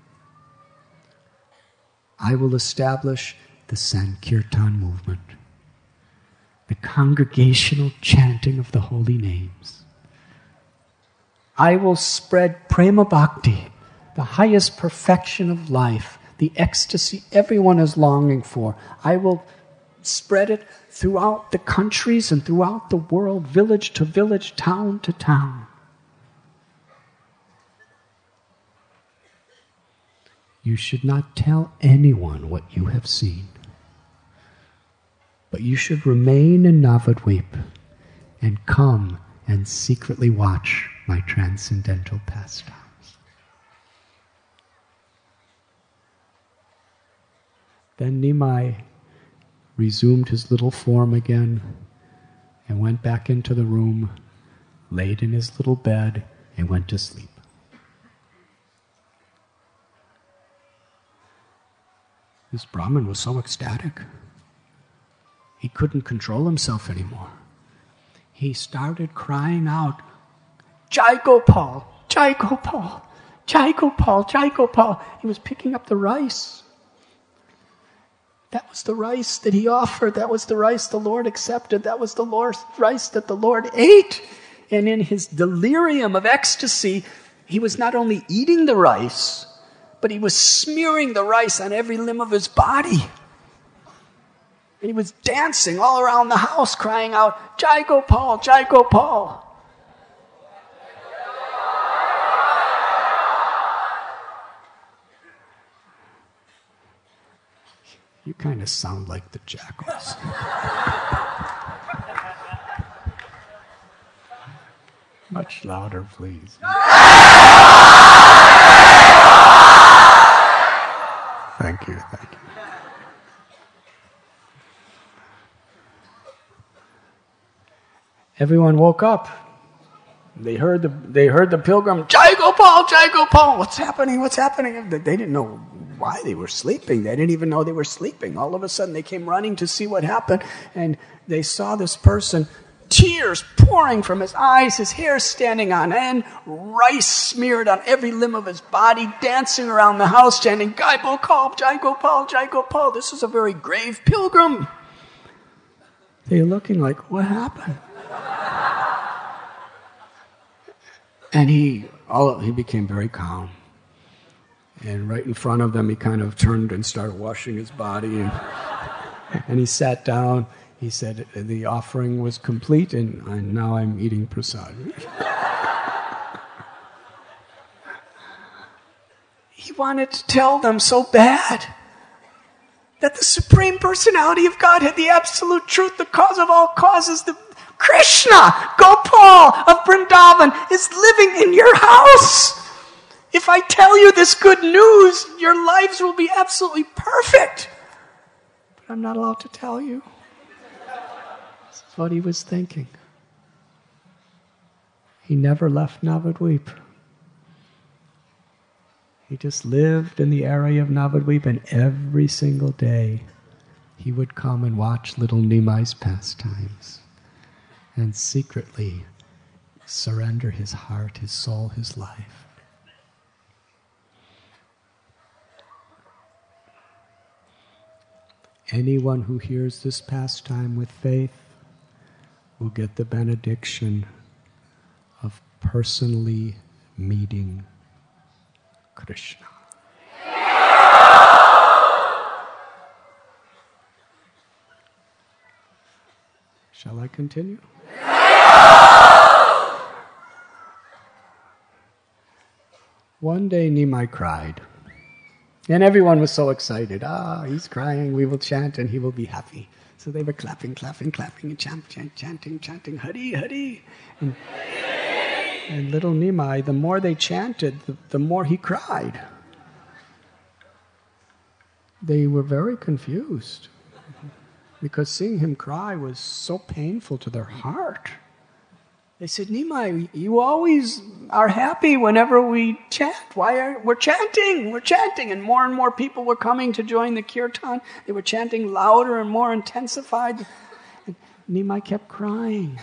I will establish the Sankirtan movement, the congregational chanting of the holy names. I will spread prema bhakti, the highest perfection of life, the ecstasy everyone is longing for. I will spread it throughout the countries and throughout the world, village to village, town to town. You should not tell anyone what you have seen, but you should remain in Navadvip and come and secretly watch my transcendental pastimes." Then Nimai resumed his little form again and went back into the room, laid in his little bed, and went to sleep. This Brahmin was so ecstatic. He couldn't control himself anymore. he started crying out, Jai Gopal, Jai Gopal, Jai Gopal, Jai Gopal. He was picking up the rice. That was the rice that he offered. That was the rice the Lord accepted. That was the rice that the Lord ate. And in his delirium of ecstasy, he was not only eating the rice, but he was smearing the rice on every limb of his body. And he was dancing all around the house, crying out, Jai Gopal, Jai Gopal. You kind of sound like the jackals. Much louder, please. Thank you, thank you. Everyone woke up. They heard the pilgrim, Jai Gopal, Jai Gopal. What's happening? What's happening? They didn't know why they were sleeping. They didn't even know they were sleeping. All of a sudden, they came running to see what happened, and they saw this person, tears pouring from his eyes, his hair standing on end, rice smeared on every limb of his body, dancing around the house, chanting, Jai Gopal, Jai Gopal, Jai Gopal. This is a very grave pilgrim. They're looking like, what happened? And he became very calm. And right in front of them, he kind of turned and started washing his body. And he sat down. He said, the offering was complete, and now I'm eating prasad. He wanted to tell them so bad that the Supreme Personality of God had the absolute truth, the cause of all causes, the Krishna, Gopal of Vrindavan, is living in your house. If I tell you this good news, your lives will be absolutely perfect. But I'm not allowed to tell you. This is what he was thinking. He never left Navadvip. He just lived in the area of Navadvip, and every single day he would come and watch little Nimai's pastimes and secretly surrender his heart, his soul, his life. Anyone who hears this pastime with faith will get the benediction of personally meeting Krishna. Shall I continue? One day Nimai cried. And everyone was so excited. He's crying, we will chant and he will be happy. So they were clapping, and chanting, Hari, Hari. And little Nimai, the more they chanted, the more he cried. They were very confused because seeing him cry was so painful to their heart. They said, Nimai, you always are happy whenever we chant. We're chanting. And more people were coming to join the kirtan. They were chanting louder and more intensified. And Nimai kept crying.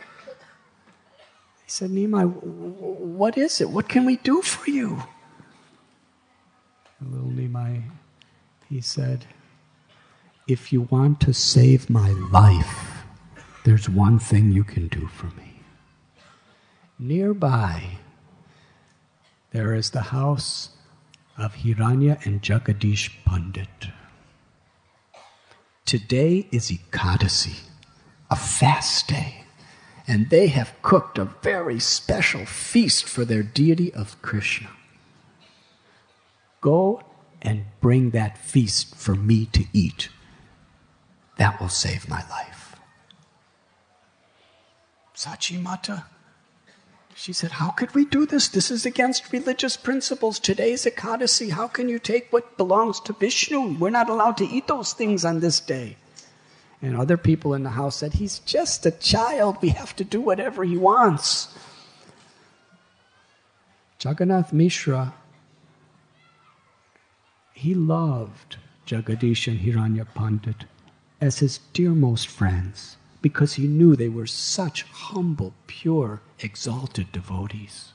He said, Nimai, what is it? What can we do for you? The little Nimai, he said, if you want to save my life, there's one thing you can do for me. Nearby, there is the house of Hiranya and Jagadish Pandit. Today is Ekadasi, a fast day, and they have cooked a very special feast for their deity of Krishna. Go and bring that feast for me to eat. That will save my life. Sachi Mata, she said, how could we do this? This is against religious principles. Today's Ekadasi. How can you take what belongs to Vishnu? We're not allowed to eat those things on this day. And other people in the house said, he's just a child. We have to do whatever he wants. Jagannath Mishra, he loved Jagadish and Hiranya Pandit as his dearmost friends. because he knew they were such humble, pure, exalted devotees.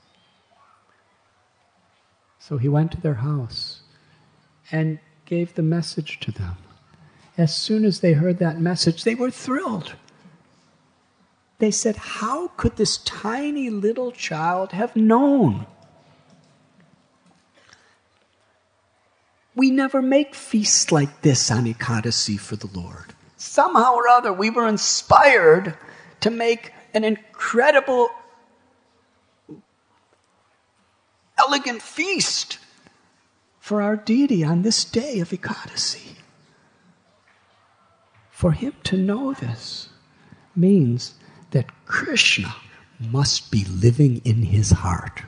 So he went to their house and gave the message to them. As soon as they heard that message, they were thrilled. They said, how could this tiny little child have known? We never make feasts like this on Ekadasi for the Lord. Somehow or other, we were inspired to make an incredible, elegant feast for our deity on this day of Ekadasi. For him to know this means that Krishna must be living in his heart.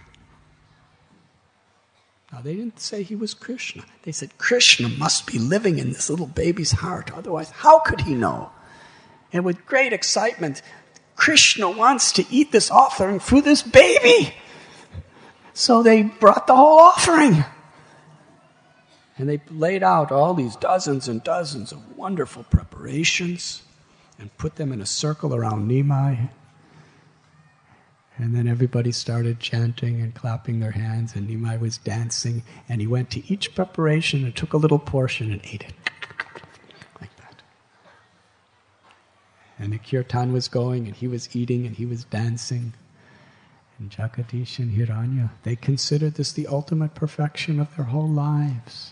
Now, they didn't say he was Krishna. They said Krishna must be living in this little baby's heart. Otherwise, how could he know? And with great excitement, Krishna wants to eat this offering through this baby. So they brought the whole offering. And they laid out all these dozens and dozens of wonderful preparations and put them in a circle around Nimai. And then everybody started chanting and clapping their hands, and Nimai was dancing. And he went to each preparation and took a little portion and ate it. Like that. And the kirtan was going, and he was eating, and he was dancing. And Jagadish and Hiranya, they considered this the ultimate perfection of their whole lives.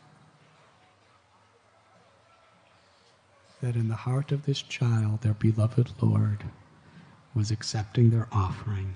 That in the heart of this child, their beloved Lord was accepting their offering.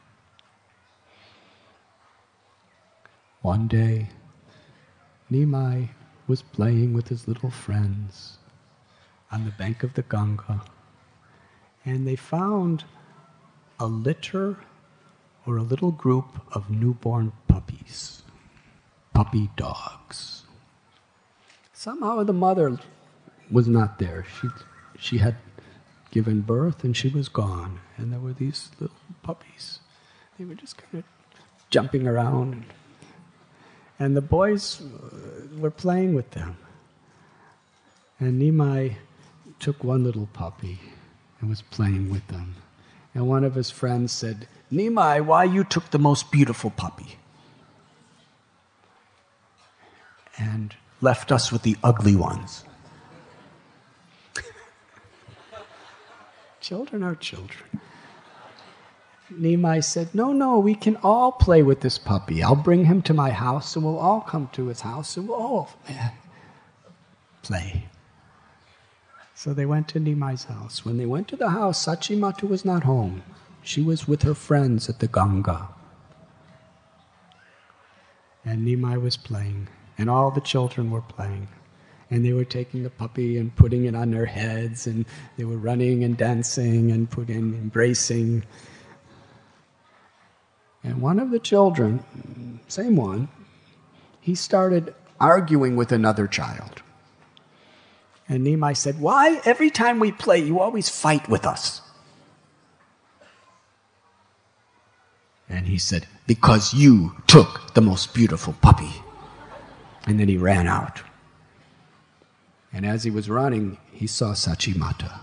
One day, Nimai was playing with his little friends on the bank of the Ganga, and they found a litter or a little group of newborn puppies, puppy dogs. Somehow the mother was not there. She had given birth and she was gone. And there were these little puppies. They were just kind of jumping around. And the boys were playing with them. And Nimai took one little puppy and was playing with them. And one of his friends said, Nimai, why you took the most beautiful puppy? And left us with the ugly ones. Children are children. Nimai said, no, we can all play with this puppy. I'll bring him to my house and we'll all come to his house and we'll all play. So they went to Nimai's house. When they went to the house, Sachimata was not home. She was with her friends at the Ganga. And Nimai was playing, and all the children were playing. And they were taking the puppy and putting it on their heads, and they were running and dancing and embracing. And one of the children, same one, he started arguing with another child. And Nimai said, why every time we play you always fight with us? And he said, because you took the most beautiful puppy. And then he ran out. And as he was running, he saw Sachimata,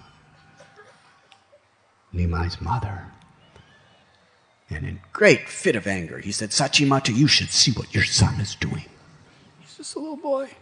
Nimai's mother. And in great fit of anger, he said, Sachimata, you should see what your son is doing. He's just a little boy.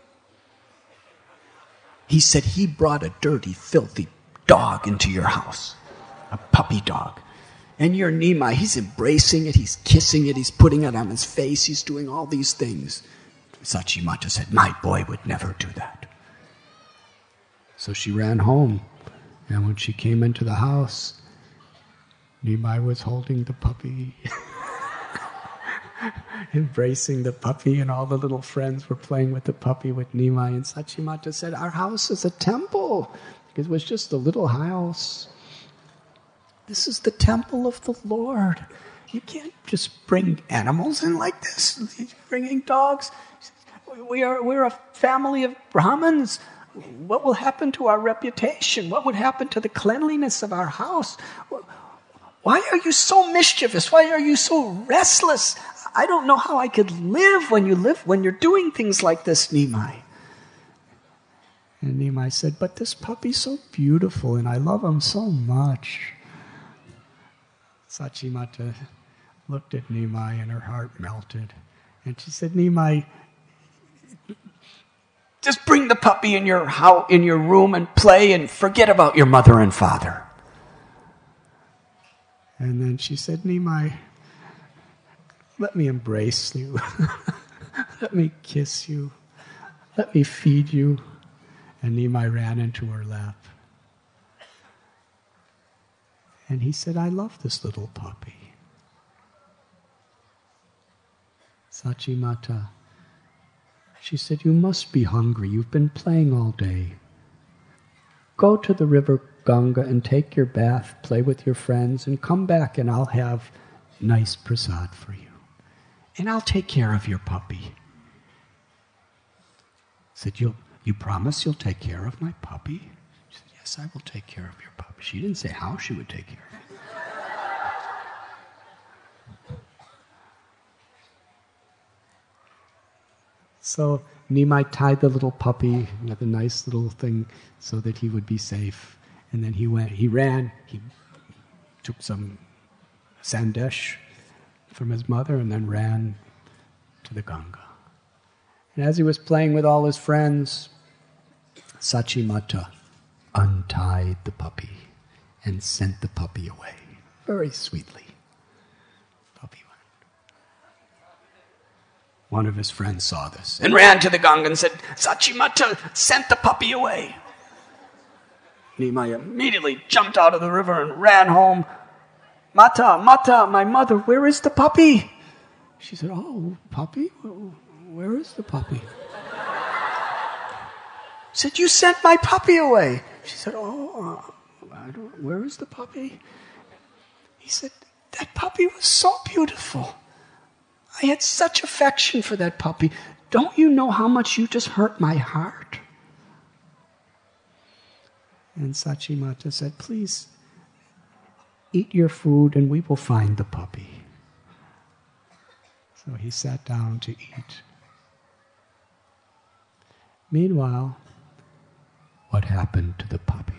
He said, he brought a dirty, filthy dog into your house, a puppy dog. And your Nimai, he's embracing it, he's kissing it, he's putting it on his face, he's doing all these things. Sachimata said, my boy would never do that. So she ran home, and when she came into the house, Nimai was holding the puppy, embracing the puppy, and all the little friends were playing with the puppy with Nimai. And Sachimata said, our house is a temple. It was just a little house. This is the temple of the Lord. You can't just bring animals in like this. Bringing dogs. We're a family of Brahmins. What will happen to our reputation? What would happen to the cleanliness of our house? Why are you so mischievous? Why are you so restless? I don't know how I could live when you're doing things like this, Nimai. And Nimai said, but this puppy's so beautiful and I love him so much. Sachimata looked at Nimai and her heart melted. And she said, Nimai, just bring the puppy in your house, in your room and play and forget about your mother and father. And then she said, Nimai, let me embrace you. Let me kiss you. Let me feed you. And Nimai ran into her lap. And he said, I love this little puppy. Sachimata, she said, you must be hungry. You've been playing all day. Go to the river Ganga and take your bath, play with your friends, and come back and I'll have nice prasad for you. And I'll take care of your puppy. Said, you promise you'll take care of my puppy? She said, yes, I will take care of your puppy. She didn't say how she would take care of it. So Nimai tied the little puppy with a nice little thing so that he would be safe. And then he ran, he took some sandesh from his mother and then ran to the Ganga. And as he was playing with all his friends, Sachimata untied the puppy and sent the puppy away very sweetly. Puppy went. One of his friends saw this and ran to the Ganga and said, Sachimata sent the puppy away. Nimai immediately jumped out of the river and ran home. Mata, my mother, where is the puppy? She said, oh, puppy? Where is the puppy? Said, you sent my puppy away. She said, where is the puppy? He said, that puppy was so beautiful. I had such affection for that puppy. Don't you know how much you just hurt my heart? And Sachimata said, please, eat your food and we will find the puppy. So he sat down to eat. Meanwhile, what happened to the puppy?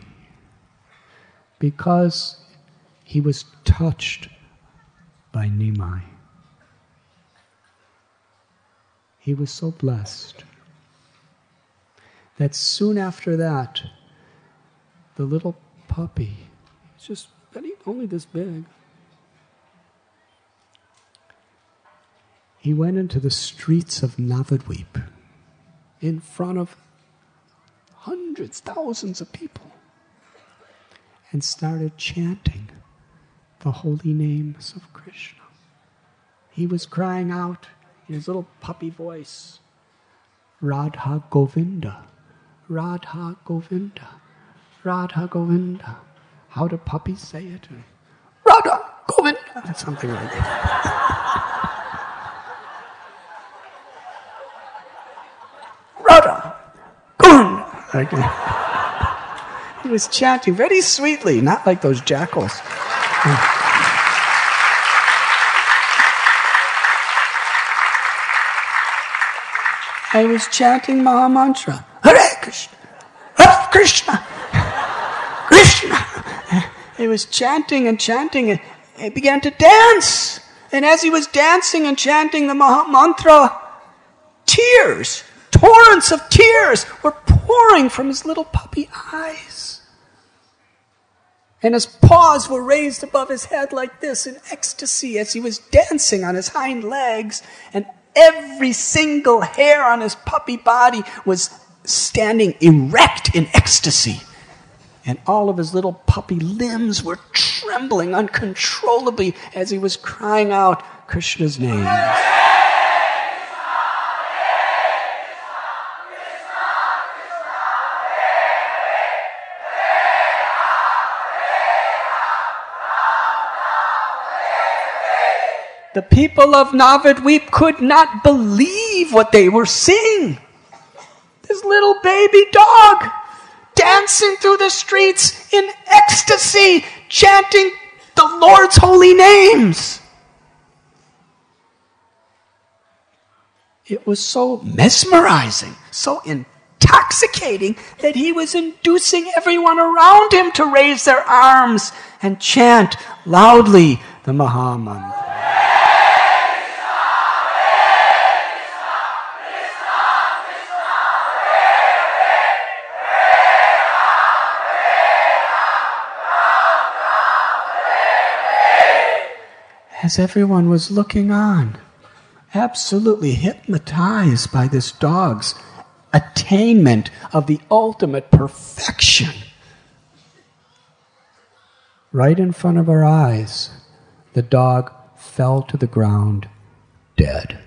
Because he was touched by Nimai, he was so blessed that soon after that, the little puppy, it's just only this big, he went into the streets of Navadvip in front of hundreds, thousands of people and started chanting the holy names of Krishna. He was crying out in his little puppy voice, Radha Govinda, Radha Govinda, Radha Govinda. How do puppies say it? Radha Govinda. Something like that. Radha Govinda. Okay. He was chanting very sweetly, not like those jackals. I was chanting Maha Mantra. Hare Krishna, Hare Krishna, Krishna. He was chanting and chanting, and he began to dance. And as he was dancing and chanting the Maha Mantra, tears, torrents of tears were pouring from his little puppy eyes. And his paws were raised above his head like this in ecstasy as he was dancing on his hind legs, and every single hair on his puppy body was standing erect in ecstasy. And all of his little puppy limbs were trembling uncontrollably as he was crying out Krishna's name. The people of Navadvip could not believe what they were seeing. This little baby dog dancing through the streets in ecstasy, chanting the Lord's holy names. It was so mesmerizing, so intense intoxicating that he was inducing everyone around him to raise their arms and chant loudly the Maha Mantra. As everyone was looking on, absolutely hypnotized by this dog's attainment of the ultimate perfection. Right in front of our eyes, the dog fell to the ground dead.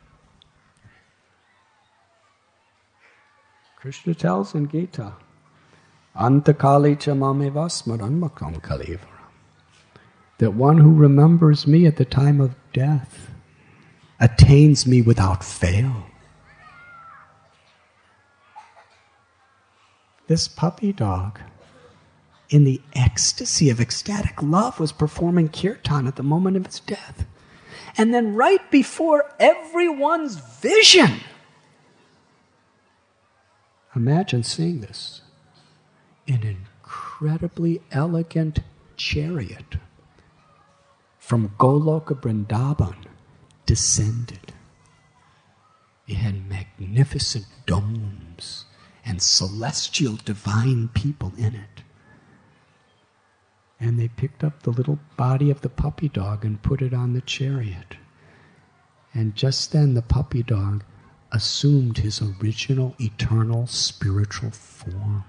Krishna tells in Gita, Antakali cha mameva smaranmakam kalivaram, that one who remembers me at the time of death attains me without fail. This puppy dog, in the ecstasy of ecstatic love, was performing kirtan at the moment of its death. And then right before everyone's vision, imagine seeing this, an incredibly elegant chariot from Goloka Vrindavan descended. It had magnificent domes and celestial divine people in it. And they picked up the little body of the puppy dog and put it on the chariot. And just then the puppy dog assumed his original eternal spiritual form.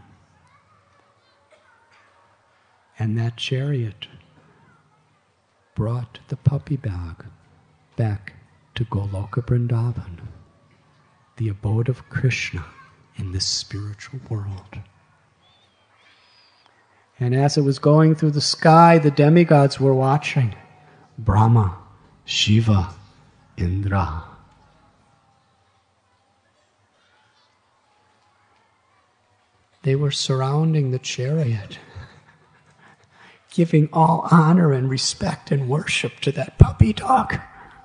And that chariot brought the puppy dog back to Goloka Vrindavan, the abode of Krishna in this spiritual world. And as it was going through the sky, the demigods were watching. Brahma, Shiva, Indra. They were surrounding the chariot, giving all honor and respect and worship to that puppy dog.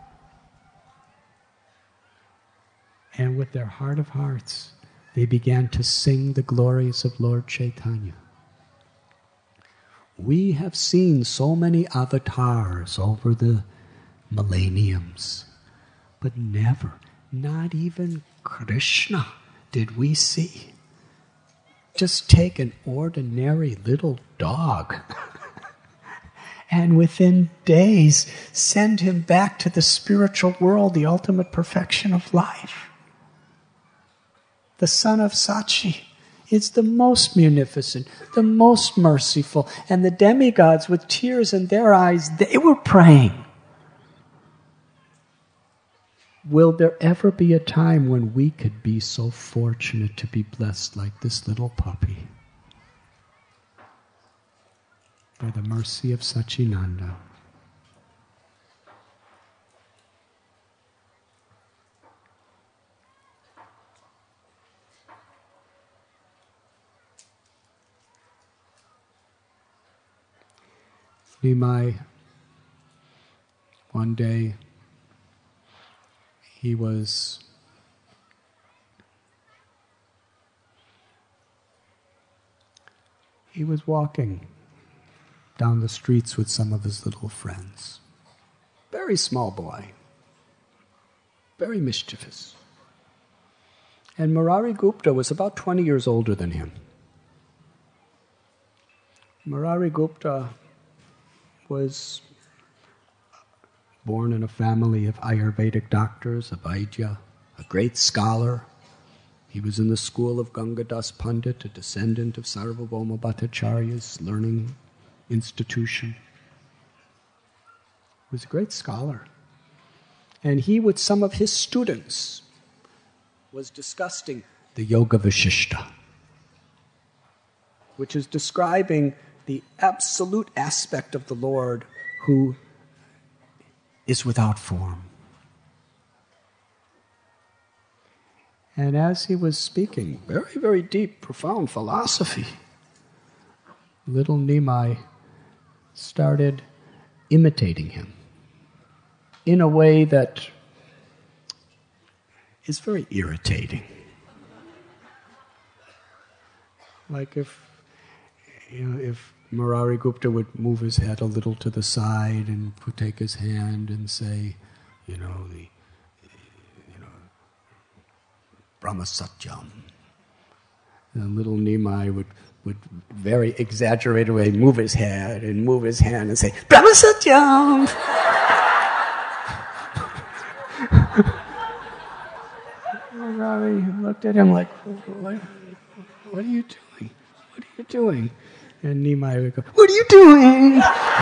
And with their heart of hearts, they began to sing the glories of Lord Chaitanya. We have seen so many avatars over the millenniums, but never, not even Krishna, did we see. Just take an ordinary little dog and within days send him back to the spiritual world, the ultimate perfection of life. The son of Sachi is the most munificent, the most merciful, and the demigods with tears in their eyes, they were praying. Will there ever be a time when we could be so fortunate to be blessed like this little puppy? By the mercy of Sachinanda. Nimai, one day, he was walking down the streets with some of his little friends. Very small boy, very mischievous. And Murari Gupta was about 20 years older than him. Murari Gupta was born in a family of Ayurvedic doctors, a Vaidya, a great scholar. He was in the school of Gangadas Pandit, a descendant of Sarvabhauma Bhattacharya's learning institution. He was a great scholar. And he, with some of his students, was discussing the Yoga Vashishta, which is describing the absolute aspect of the Lord who is without form. And as he was speaking, very, very deep, profound philosophy, little Nimai started imitating him in a way that is very irritating. Like if Murari Gupta would move his head a little to the side and would take his hand and say, Brahma Satyam. And little Nimai would very exaggerated way move his head and say, Brahma Satyam! Murari looked at him like, what are you doing? What are you doing? And Nimai would go, what are you doing?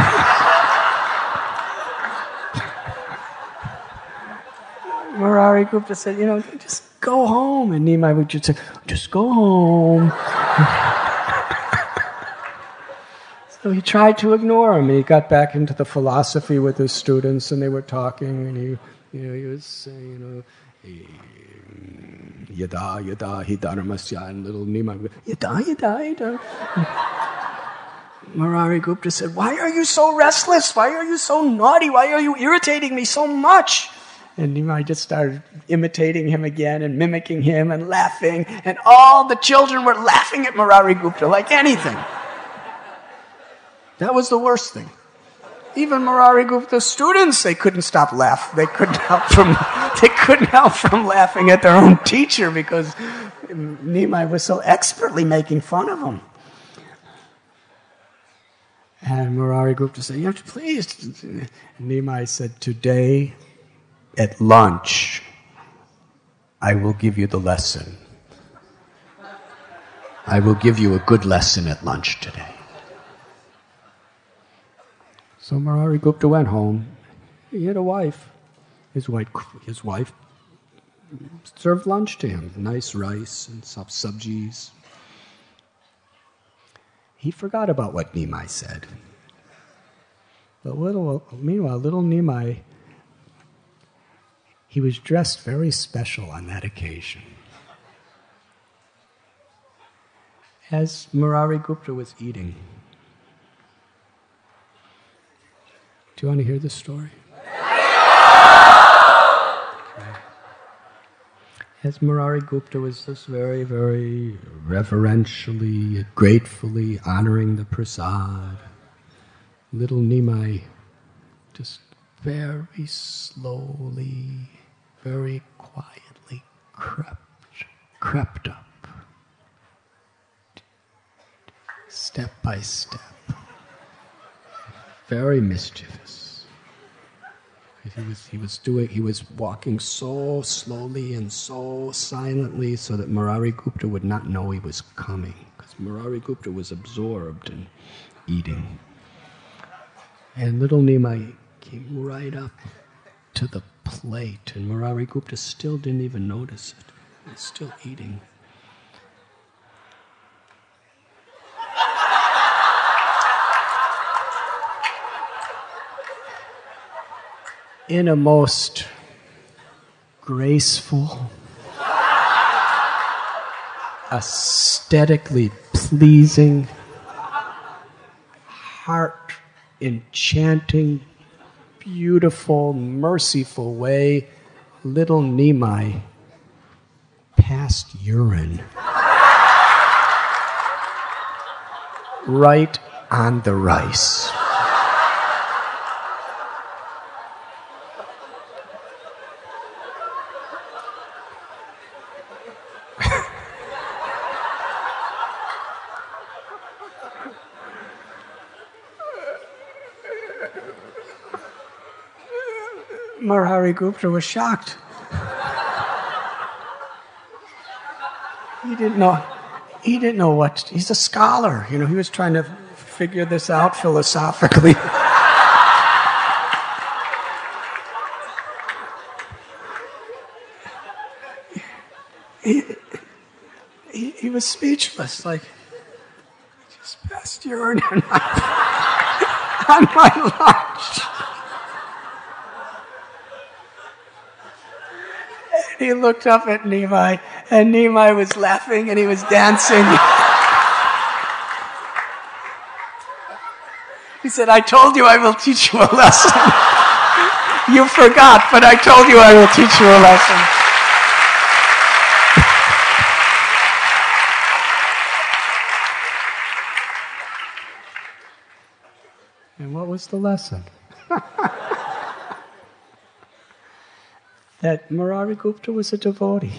Murari Gupta said, just go home. And Nimai would just say, just go home. So he tried to ignore him. He got back into the philosophy with his students, and they were talking, and he was saying, yada, yada, hi dharmasya, and little Nimai would, yada, yada, yada. Murari Gupta said, why are you so restless? Why are you so naughty? Why are you irritating me so much? And Nimai just started imitating him again and mimicking him and laughing. And all the children were laughing at Murari Gupta like anything. That was the worst thing. Even Murari Gupta's students, they couldn't stop laughing. They couldn't help from laughing at their own teacher because Nimai was so expertly making fun of them. And Murari Gupta said, please. And Nimai said, today at lunch, I will give you the lesson. I will give you a good lesson at lunch today. So Murari Gupta went home. He had a wife. His wife served lunch to him, nice rice and sabjis. He forgot about what Nimai said. But meanwhile, little Nimai, he was dressed very special on that occasion. As Murari Gupta was eating. Do you want to hear this story? As Murari Gupta was just very, very reverentially, gratefully honoring the prasad, little Nimai just very slowly, very quietly crept up, step by step, very mischievous. He was walking so slowly and so silently so that Murari Gupta would not know he was coming, because Murari Gupta was absorbed in eating. And little Nimai came right up to the plate, and Murari Gupta still didn't even notice it. He was still eating. In a most graceful, aesthetically pleasing, heart-enchanting, beautiful, merciful way, little Nimai passed urine right on the rice. Murari Gupta was shocked. He didn't know what, he's a scholar, he was trying to figure this out philosophically. He was speechless, like, just passed urine on my lunch. He looked up at Nimai, and Nimai was laughing and he was dancing. He said, I told you I will teach you a lesson. You forgot, but I told you I will teach you a lesson. And what was the lesson? That Murari Gupta was a devotee.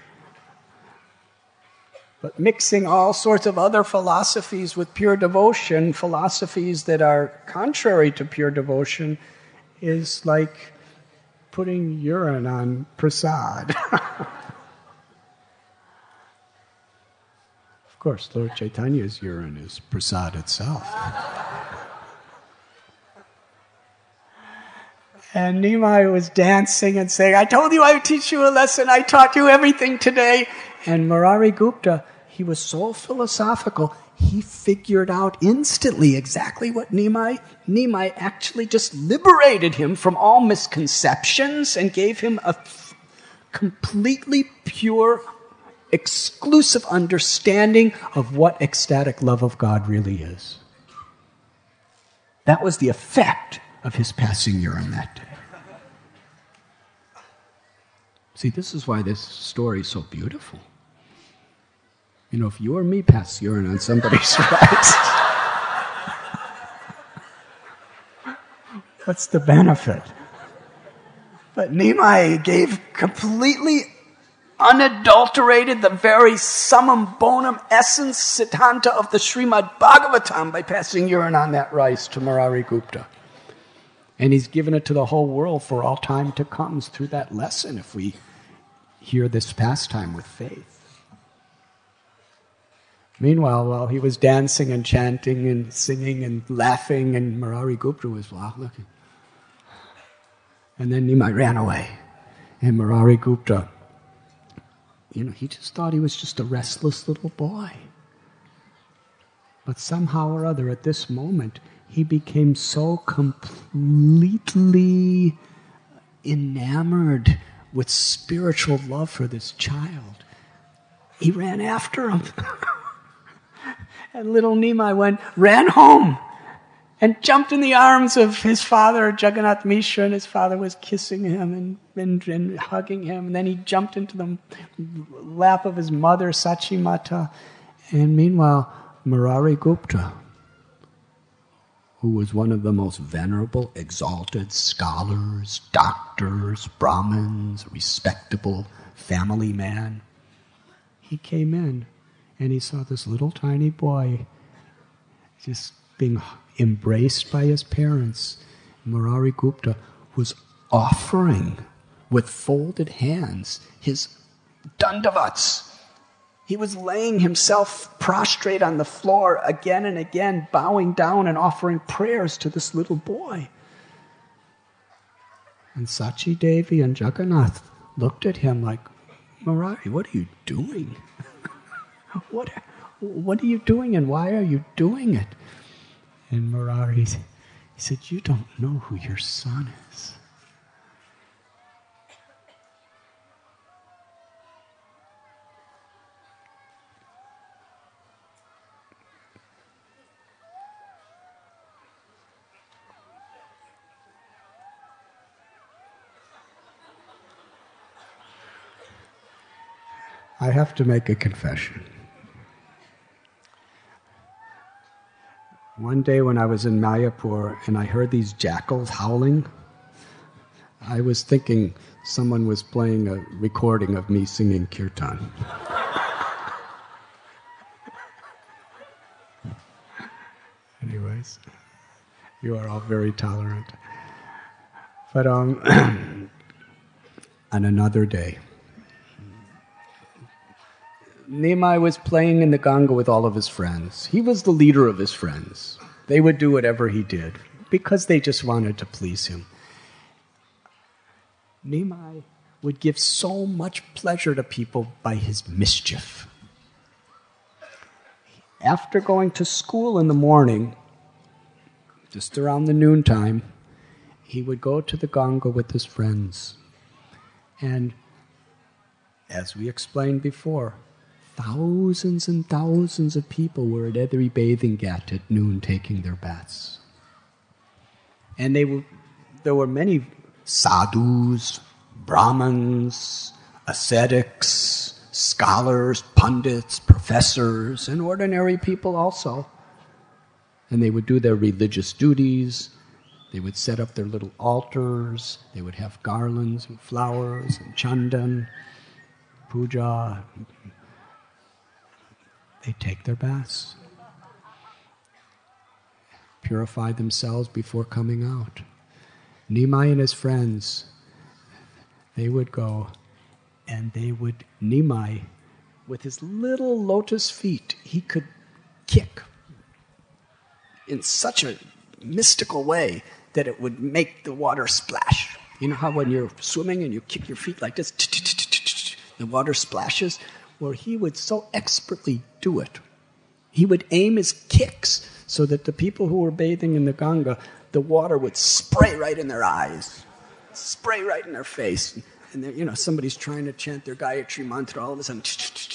But mixing all sorts of other philosophies with pure devotion, philosophies that are contrary to pure devotion, is like putting urine on prasad. Of course, Lord Chaitanya's urine is prasad itself. And Nimai was dancing and saying, I told you I would teach you a lesson, I taught you everything today. And Murari Gupta, he was so philosophical, he figured out instantly exactly what Nimai actually just liberated him from all misconceptions and gave him a completely pure, exclusive understanding of what ecstatic love of God really is. That was the effect of his passing urine that day. See, this is why this story is so beautiful. You know, if you or me pass urine on somebody's rice, what's the benefit? But Nimai gave completely unadulterated, the very summum bonum essence, siddhanta of the Srimad Bhagavatam by passing urine on that rice to Murari Gupta. And he's given it to the whole world for all time to come through that lesson if we hear this pastime with faith. Meanwhile, while he was dancing and chanting and singing and laughing, and Murari Gupta was looking. And then Nimai ran away. And Murari Gupta, he just thought he was just a restless little boy. But somehow or other, at this moment, he became so completely enamored with spiritual love for this child. He ran after him. And little Nimai ran home and jumped in the arms of his father, Jagannath Mishra, and his father was kissing him and hugging him. And then he jumped into the lap of his mother, Sachi Mata. And meanwhile, Murari Gupta, who was one of the most venerable, exalted scholars, doctors, Brahmins, respectable family man, he came in and he saw this little tiny boy just being embraced by his parents. Murari Gupta was offering with folded hands his dandavats. He was laying himself prostrate on the floor again and again, bowing down and offering prayers to this little boy. And Sachi Devi and Jagannath looked at him like, Murari, what are you doing? What are you doing and why are you doing it? And Murari, he said, you don't know who your son is. I have to make a confession. One day when I was in Mayapur and I heard these jackals howling, I was thinking someone was playing a recording of me singing kirtan. Anyways, you are all very tolerant. But on another day, Nimai was playing in the Ganga with all of his friends. He was the leader of his friends. They would do whatever he did because they just wanted to please him. Nimai would give so much pleasure to people by his mischief. After going to school in the morning, just around the noontime, he would go to the Ganga with his friends. And as we explained before, thousands and thousands of people were at every bathing ghat at noon taking their baths. And there were many sadhus, Brahmins, ascetics, scholars, pundits, professors, and ordinary people also. And they would do their religious duties. They would set up their little altars. They would have garlands and flowers and chandan, puja. They take their baths, purify themselves before coming out. Nimai and his friends, they would go and they would, Nimai, with his little lotus feet, he could kick in such a mystical way that it would make the water splash. You know how when you're swimming and you kick your feet like this, the water splashes? Well, he would so expertly do it. He would aim his kicks so that the people who were bathing in the Ganga, the water would spray right in their eyes, spray right in their face. And then, you know, somebody's trying to chant their Gayatri mantra, all of a sudden,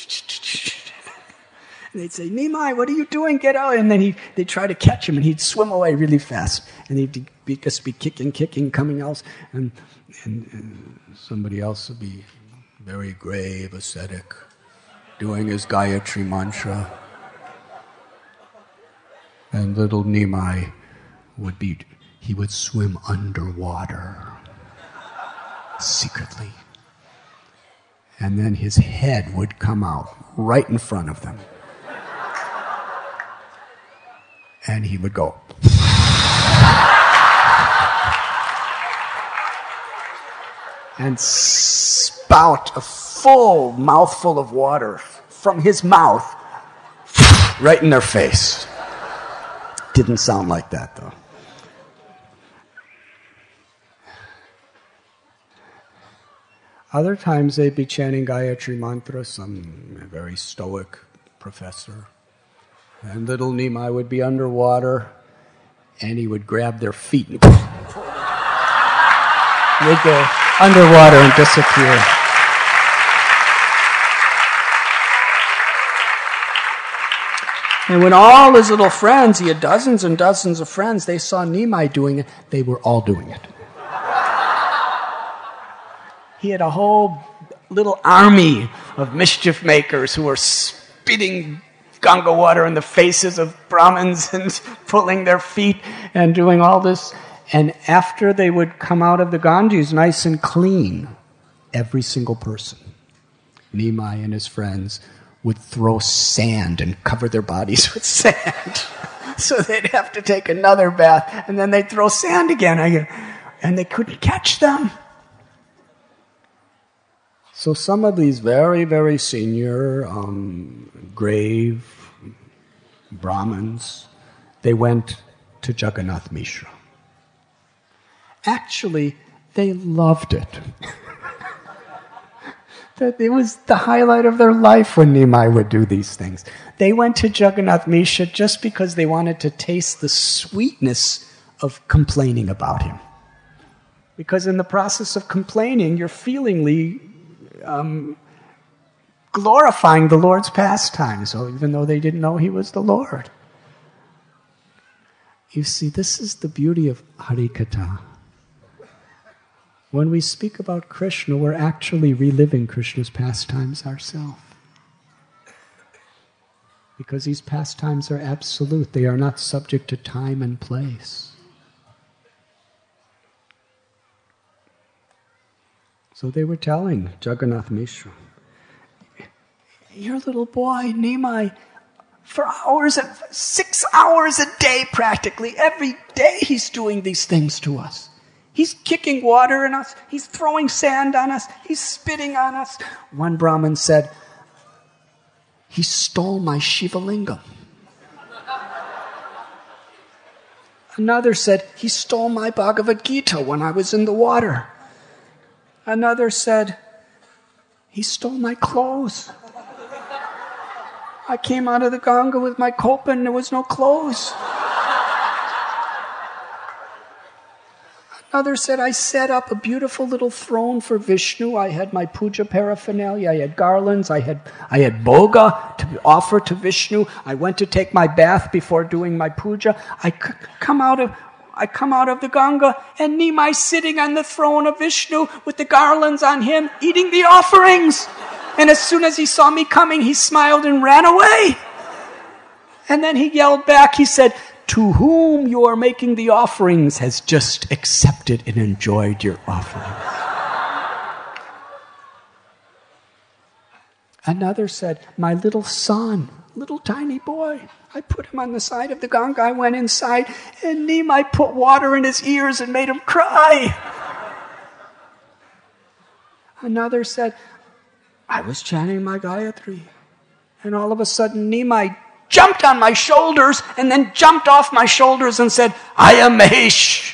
and they'd say, Nimai, what are you doing? Get out. And then they'd try to catch him, and he'd swim away really fast. And he'd just be kicking, coming else. And somebody else would be very grave, ascetic, doing his Gayatri mantra. And little Nimai he would swim underwater, secretly. And then his head would come out right in front of them. And he would go. And spout a full mouthful of water from his mouth right in their face. Didn't sound like that, though. Other times they'd be chanting Gayatri mantra, some very stoic professor. And little Nimai would be underwater, and he would grab their feet and they'd go underwater and disappear. And when all his little friends, he had dozens and dozens of friends, they saw Nimai doing it, they were all doing it. He had a whole little army of mischief makers who were spitting Ganga water in the faces of Brahmins and pulling their feet and doing all this. And after they would come out of the Ganges nice and clean, every single person, Nimai and his friends, would throw sand and cover their bodies with sand. So they'd have to take another bath, and then they'd throw sand again. And they couldn't catch them. So some of these very, very senior, grave Brahmins, they went to Jagannath Mishra. Actually, they loved it. That it was the highlight of their life when Nimai would do these things. They went to Jagannath Mishra just because they wanted to taste the sweetness of complaining about him. Because in the process of complaining, you're feelingly glorifying the Lord's pastimes, so even though they didn't know he was the Lord. You see, this is the beauty of Harikatha. When we speak about Krishna, we're actually reliving Krishna's pastimes ourselves. Because these pastimes are absolute. They are not subject to time and place. So they were telling Jagannath Mishra, your little boy, Nimai, for 6 hours a day practically, every day he's doing these things to us. He's kicking water in us, he's throwing sand on us, he's spitting on us. One Brahmin said, he stole my Shiva Lingam. Another said, he stole my Bhagavad Gita when I was in the water. Another said, he stole my clothes. I came out of the Ganga with my kopa and there was no clothes. Another said, I set up a beautiful little throne for Vishnu. I had my puja paraphernalia. I had garlands. I had bhoga to offer to Vishnu. I went to take my bath before doing my puja. I come out of the Ganga, and Nimai sitting on the throne of Vishnu with the garlands on him, eating the offerings. And as soon as he saw me coming, he smiled and ran away. And then he yelled back, he said, to whom you are making the offerings has just accepted and enjoyed your offerings. Another said, my little son, little tiny boy, I put him on the side of the Ganga. I went inside, and Nimai put water in his ears and made him cry. Another said, I was chanting my Gayatri, and all of a sudden Nimai jumped on my shoulders and then jumped off my shoulders and said, I am Mahesh.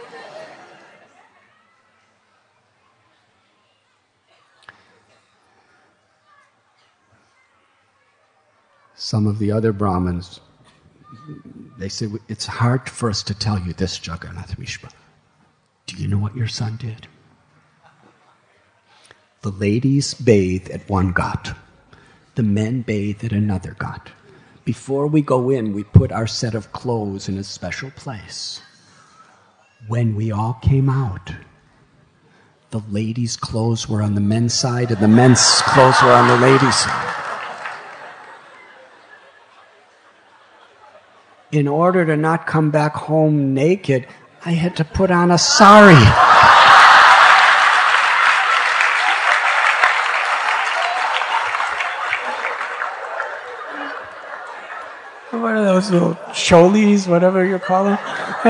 Some of the other Brahmins, they said, it's hard for us to tell you this, Jagannath Mishra. Do you know what your son did? The ladies bathe at one ghat. The men bathe at another ghat. Before we go in, we put our set of clothes in a special place. When we all came out, the ladies' clothes were on the men's side and the men's clothes were on the ladies' side. In order to not come back home naked, I had to put on a sari. What are those little cholis, whatever you call them?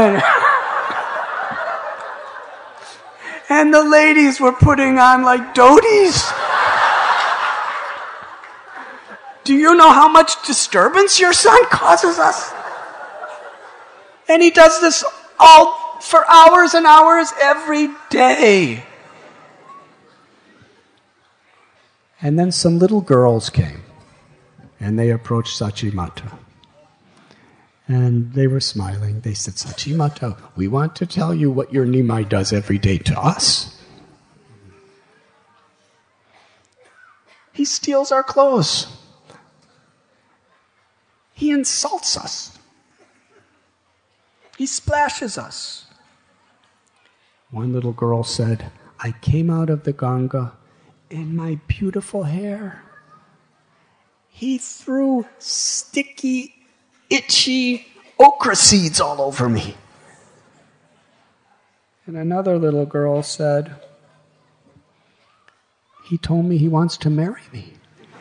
And the ladies were putting on like dhotis. Do you know how much disturbance your son causes us? And he does this all for hours and hours every day. And then some little girls came, and they approached Sachimata. And they were smiling. They said, Sachimata, we want to tell you what your Nimai does every day to us. He steals our clothes. He insults us. He splashes us. One little girl said, I came out of the Ganga in my beautiful hair. He threw sticky, itchy okra seeds all over me. And another little girl said, he told me he wants to marry me.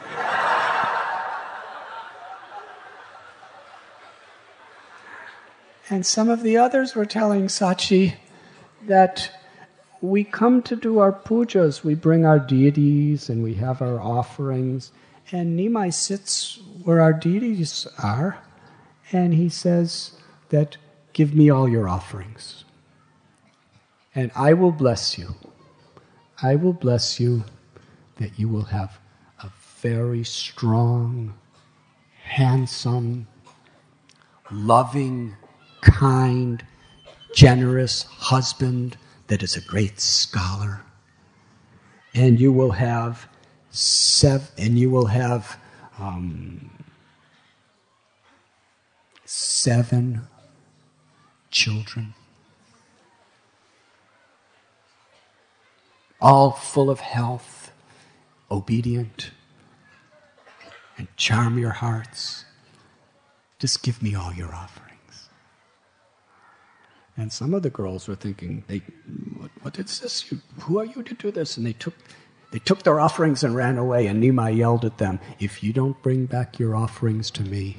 And some of the others were telling Sachi that we come to do our pujas, we bring our deities and we have our offerings, and Nimai sits where our deities are, and he says that, give me all your offerings, and I will bless you. I will bless you that you will have a very strong, handsome, loving, kind, generous husband that is a great scholar, and you will have seven children, all full of health, obedient, and charm your hearts. Just give me all your offerings. And some of the girls were thinking, what is this? Who are you to do this? And they took their offerings and ran away, and Nimai yelled at them, if you don't bring back your offerings to me,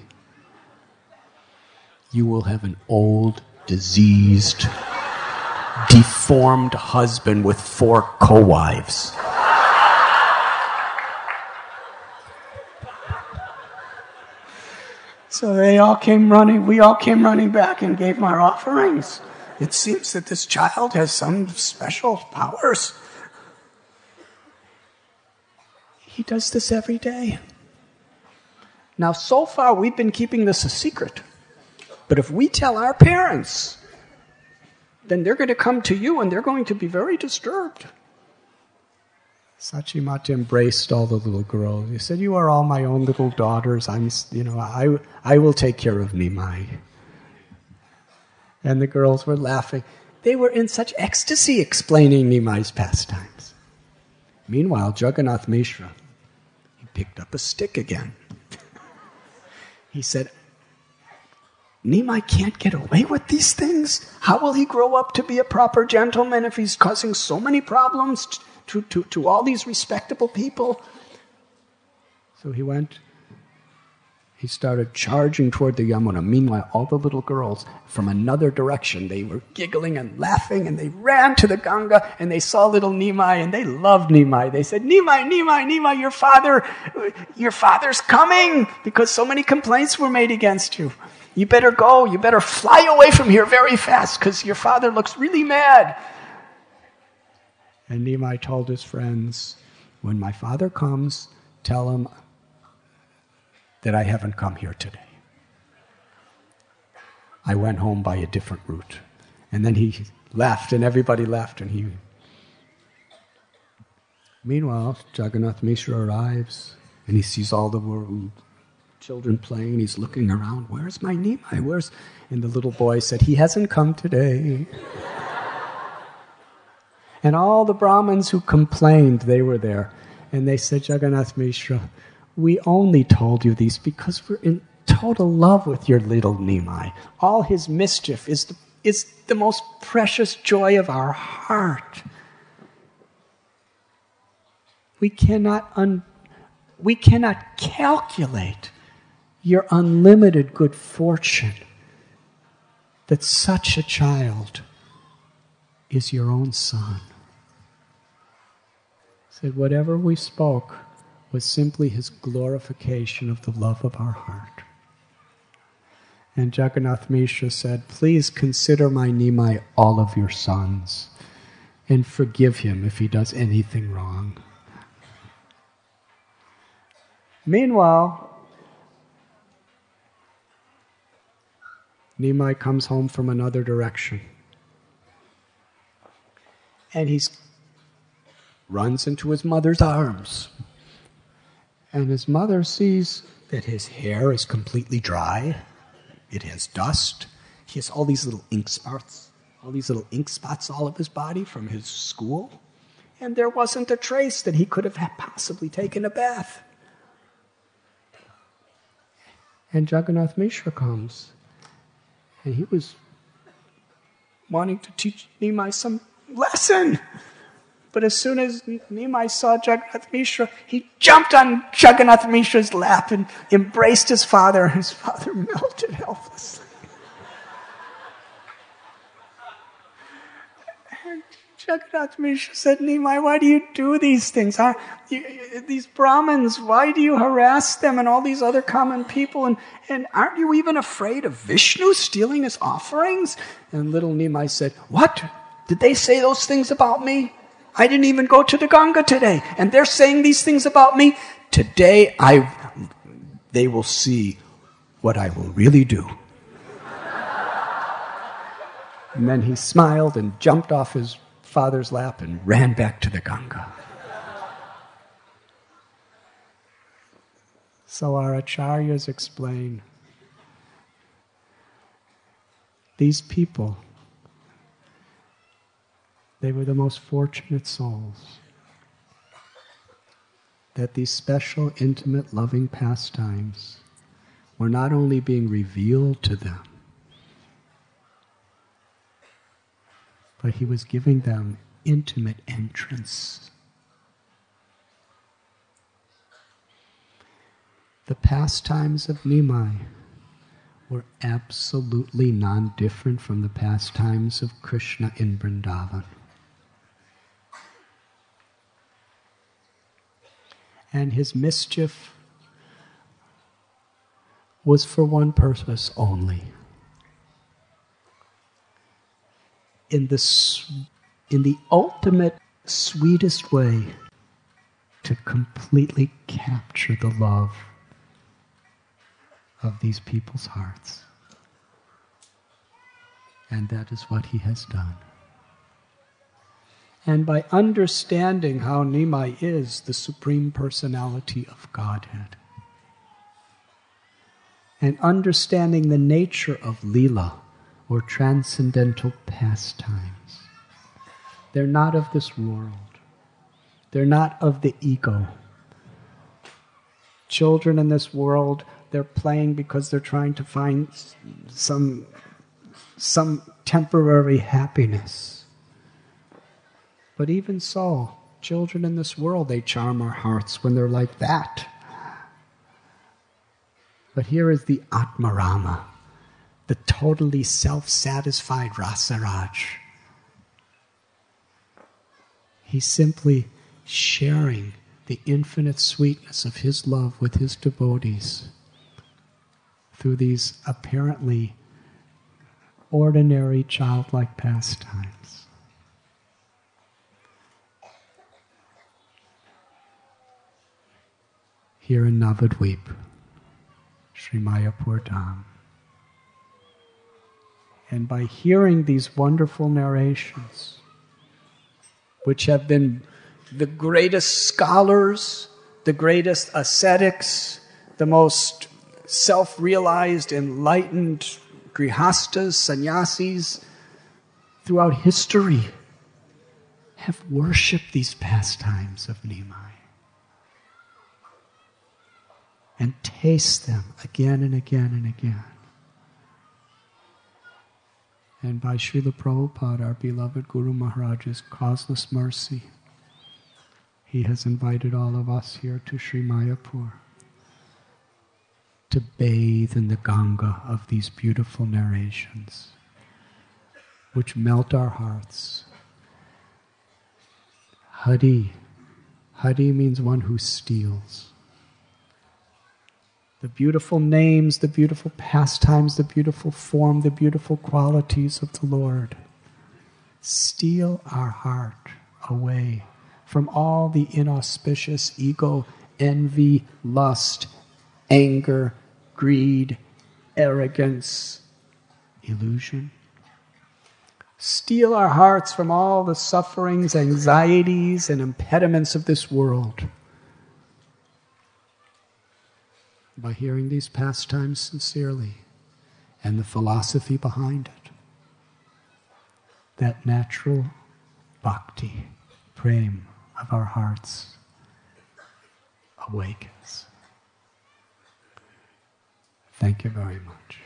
you will have an old, diseased, deformed husband with 4 co-wives. So we all came running back and gave our offerings. It seems that this child has some special powers. He does this every day. Now, so far, we've been keeping this a secret. But if we tell our parents, then they're going to come to you and they're going to be very disturbed. Sachimata embraced all the little girls. He said, you are all my own little daughters. I will take care of Nimai. And the girls were laughing. They were in such ecstasy explaining Nimai's pastimes. Meanwhile, Jagannath Mishra, he picked up a stick again. He said, Nimai can't get away with these things? How will he grow up to be a proper gentleman if he's causing so many problems to all these respectable people? So he started charging toward the Yamuna. Meanwhile, all the little girls from another direction, they were giggling and laughing, and they ran to the Ganga, and they saw little Nimai, and they loved Nimai. They said, Nimai, your father's coming, because so many complaints were made against you. You better go, you better fly away from here very fast, because your father looks really mad. And Nimai told his friends, when my father comes, tell him that I haven't come here today. I went home by a different route. And then he laughed, and everybody laughed, and he... Meanwhile, Jagannath Mishra arrives, and he sees all the children playing, and he's looking around, where's my Nimai? And the little boy said, he hasn't come today. And all the Brahmins who complained, they were there. And they said, Jagannath Mishra, we only told you these because we're in total love with your little Nimai. All his mischief is the most precious joy of our heart. We cannot calculate your unlimited good fortune that such a child is your own son. He said, whatever we spoke was simply his glorification of the love of our heart. And Jagannath Mishra said, please consider my Nimai all of your sons and forgive him if he does anything wrong. Meanwhile, Nimai comes home from another direction. And he runs into his mother's arms. And his mother sees that his hair is completely dry. It has dust. He has all these little ink spots all of his body from his school. And there wasn't a trace that he could have possibly taken a bath. And Jagannath Mishra comes. And he was wanting to teach Nimai some lesson. But as soon as Nimai saw Jagannath Mishra, he jumped on Jagannath Mishra's lap and embraced his father. His father melted helplessly. And Jagannath Mishra said, Nimai, why do you do these things? These Brahmins, why do you harass them and all these other common people? And aren't you even afraid of Vishnu stealing his offerings? And little Nimai said, what? Did they say those things about me? I didn't even go to the Ganga today, and they're saying these things about me. Today, they will see what I will really do. And then he smiled and jumped off his father's lap and ran back to the Ganga. So our acharyas explain, these people, they were the most fortunate souls that these special, intimate, loving pastimes were not only being revealed to them, but he was giving them intimate entrance. The pastimes of Nimai were absolutely non-different from the pastimes of Krishna in Vrindavan. And his mischief was for one purpose only. In the ultimate, sweetest way, to completely capture the love of these people's hearts. And that is what he has done. And by understanding how Nimai is the Supreme Personality of Godhead, and understanding the nature of Leela, or transcendental pastimes, they're not of this world. They're not of the ego. Children in this world, they're playing because they're trying to find some temporary happiness. But even so, children in this world, they charm our hearts when they're like that. But here is the Atmarama, the totally self-satisfied Rasaraj. He's simply sharing the infinite sweetness of his love with his devotees through these apparently ordinary childlike pastimes. Here in Navadvip, Sri Mayapur Dham. And by hearing these wonderful narrations, which have been the greatest scholars, the greatest ascetics, the most self-realized, enlightened grihastas, sannyasis throughout history have worshipped these pastimes of Nimai and taste them again and again and again. And by Srila Prabhupada, our beloved Guru Maharaj's causeless mercy, he has invited all of us here to Sri Mayapur to bathe in the Ganga of these beautiful narrations, which melt our hearts. Hari. Hari means one who steals. The beautiful names, the beautiful pastimes, the beautiful form, the beautiful qualities of the Lord steal our heart away from all the inauspicious ego, envy, lust, anger, greed, arrogance, illusion. Steal our hearts from all the sufferings, anxieties, and impediments of this world. By hearing these pastimes sincerely and the philosophy behind it, that natural bhakti, prem of our hearts awakens. Thank you very much.